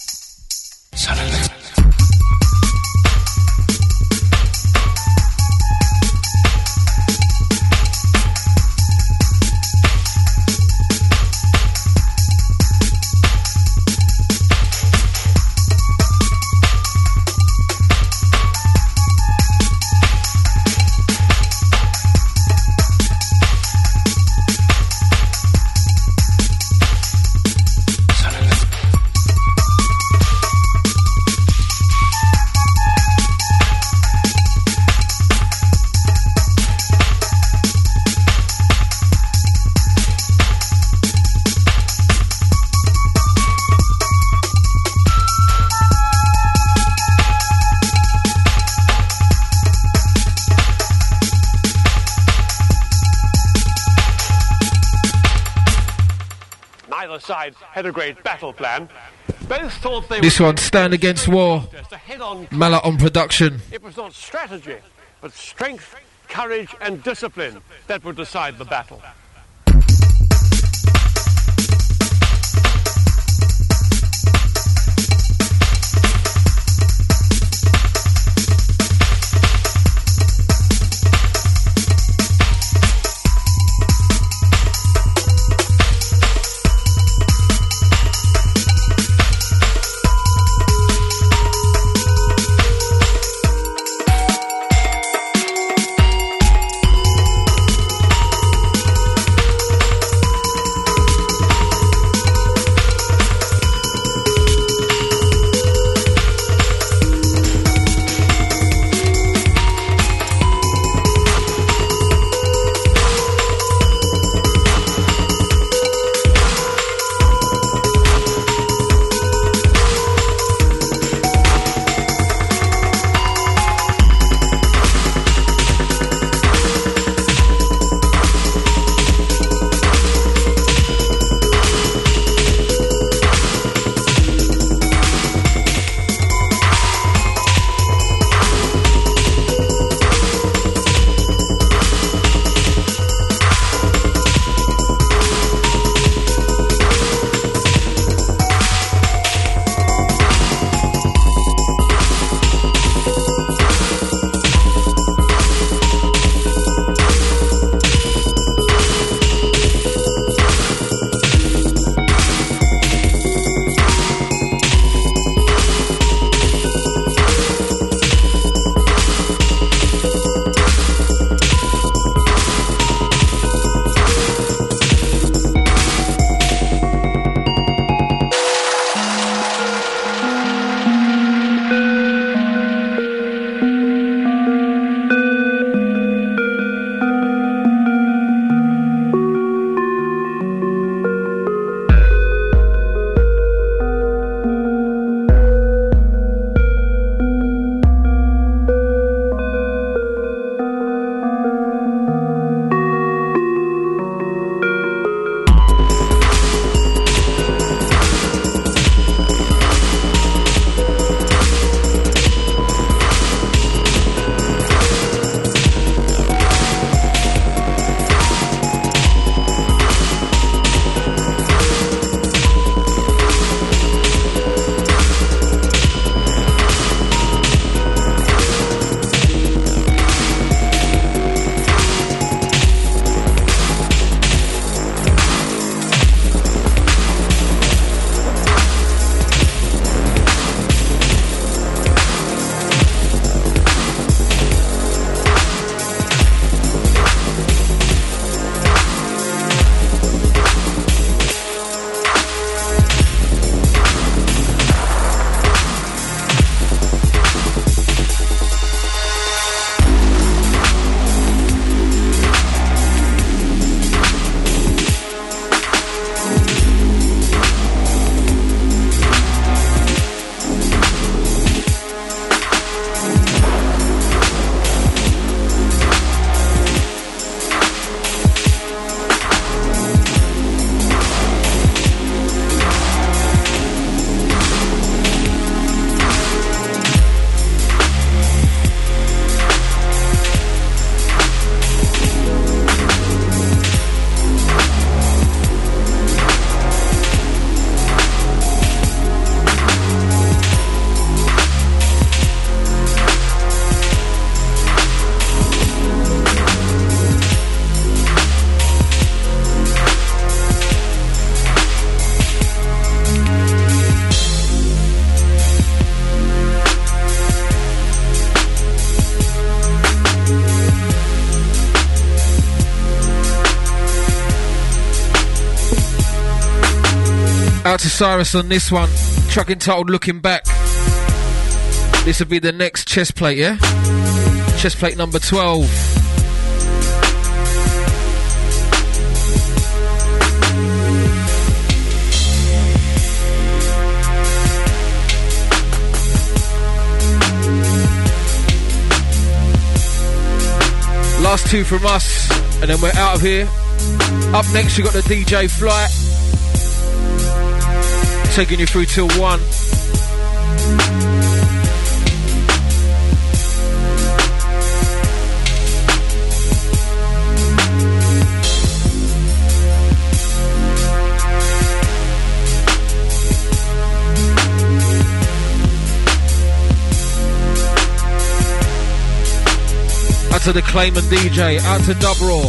Sides had a great battle plan. Both thought they This one, Stand Against War. Mala on production. It was not strategy, but strength, courage, and discipline that would decide the battle. Out to Cyrus on this one. Track entitled Looking Back. This will be the next chest plate, yeah? Chest plate number 12. Last two from us, and then we're out of here. Up next, you got the DJ Flight, taking you through till 1. Out to the Clayman DJ, out to Dub Raw.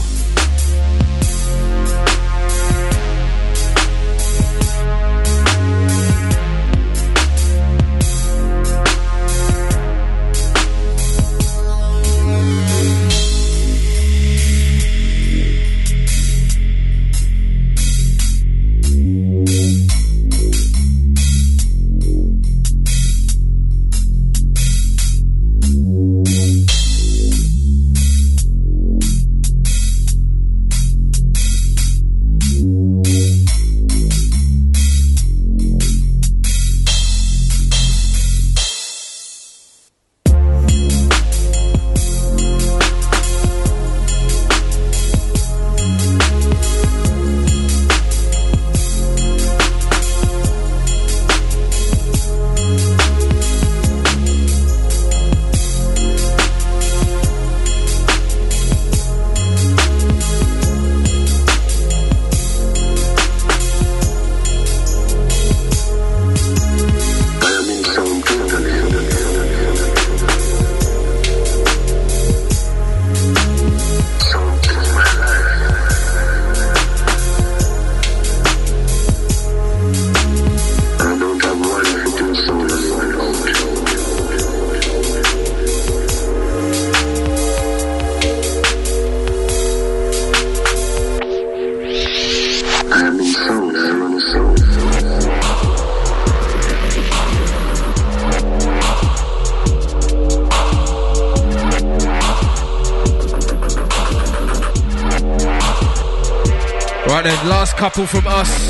Right then, last couple from us.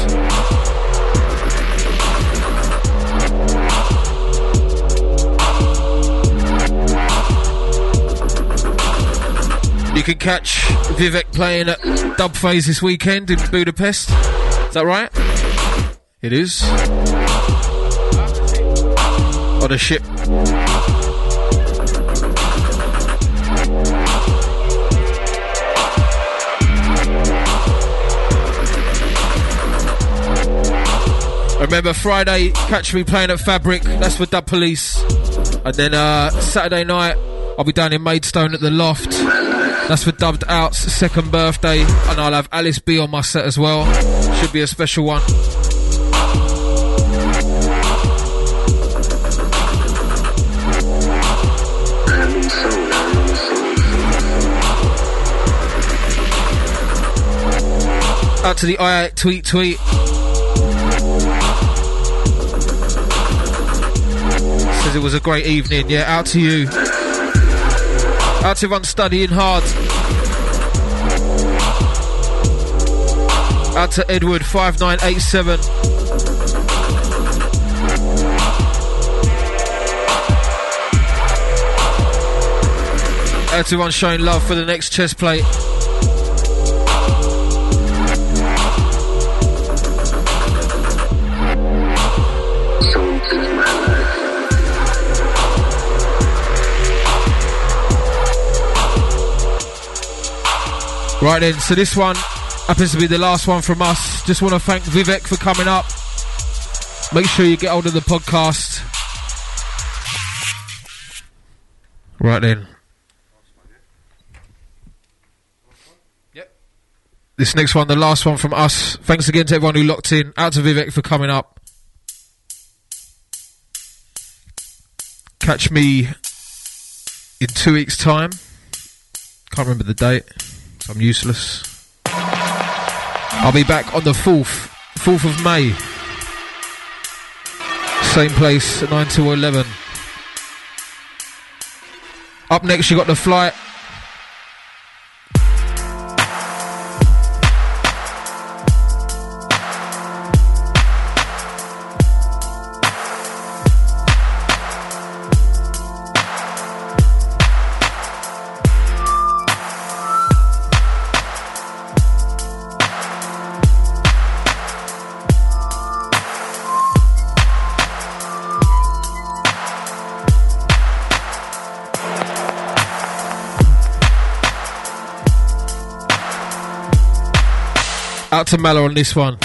You can catch Vivek playing at Dub Phase this weekend in Budapest. Is that right? It is. On a ship. Remember, Friday, catch me playing at Fabric. That's for Dub Police. And then Saturday night, I'll be down in Maidstone at the Loft. That's for Dubbed Out's second birthday. And I'll have Alice B on my set as well. Should be a special one. Out to the I tweet. Says it was a great evening. Yeah, out to you. Out to everyone studying hard. Out to Edward 5987. Out to everyone showing love for the next chest plate. Right then, so this one happens to be the last one from us. Just want to thank Vivek for coming up. Make sure you get hold of the podcast. Right then. Yep. This next one, the last one from us. Thanks again to everyone who locked in. Out to Vivek for coming up. Catch me in 2 weeks' time. Can't remember the date. I'm useless. I'll be back on the 4th of May. Same place, 9 to 11. Up next, you got The Flight. Out to Mallow on this one.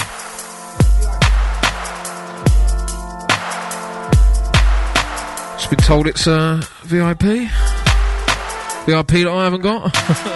Just been told it's VIP. VIP that I haven't got.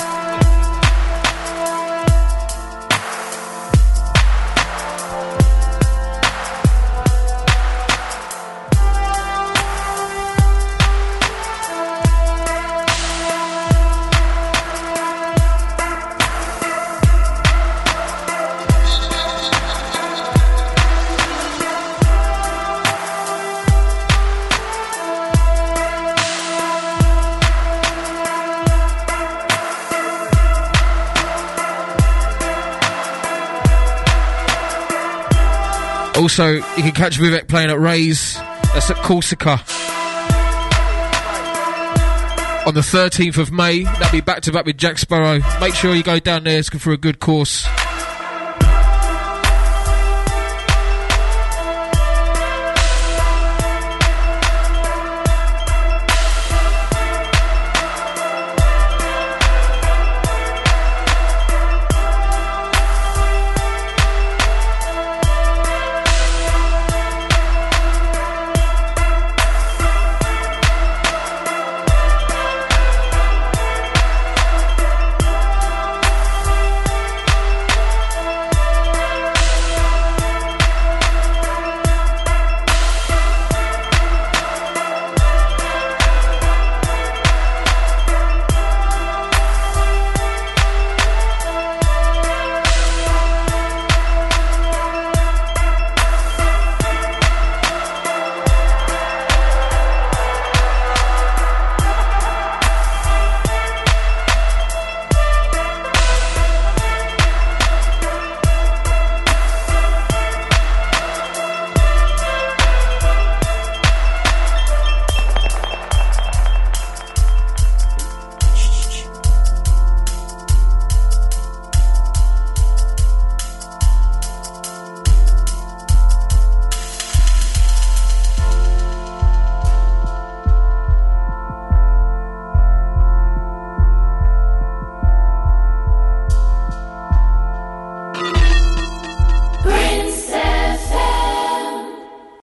Also, you can catch Vivek playing at Ray's. That's at Corsica. On the 13th of May. That'll be back to back with Jack Sparrow. Make sure you go down there for a good course.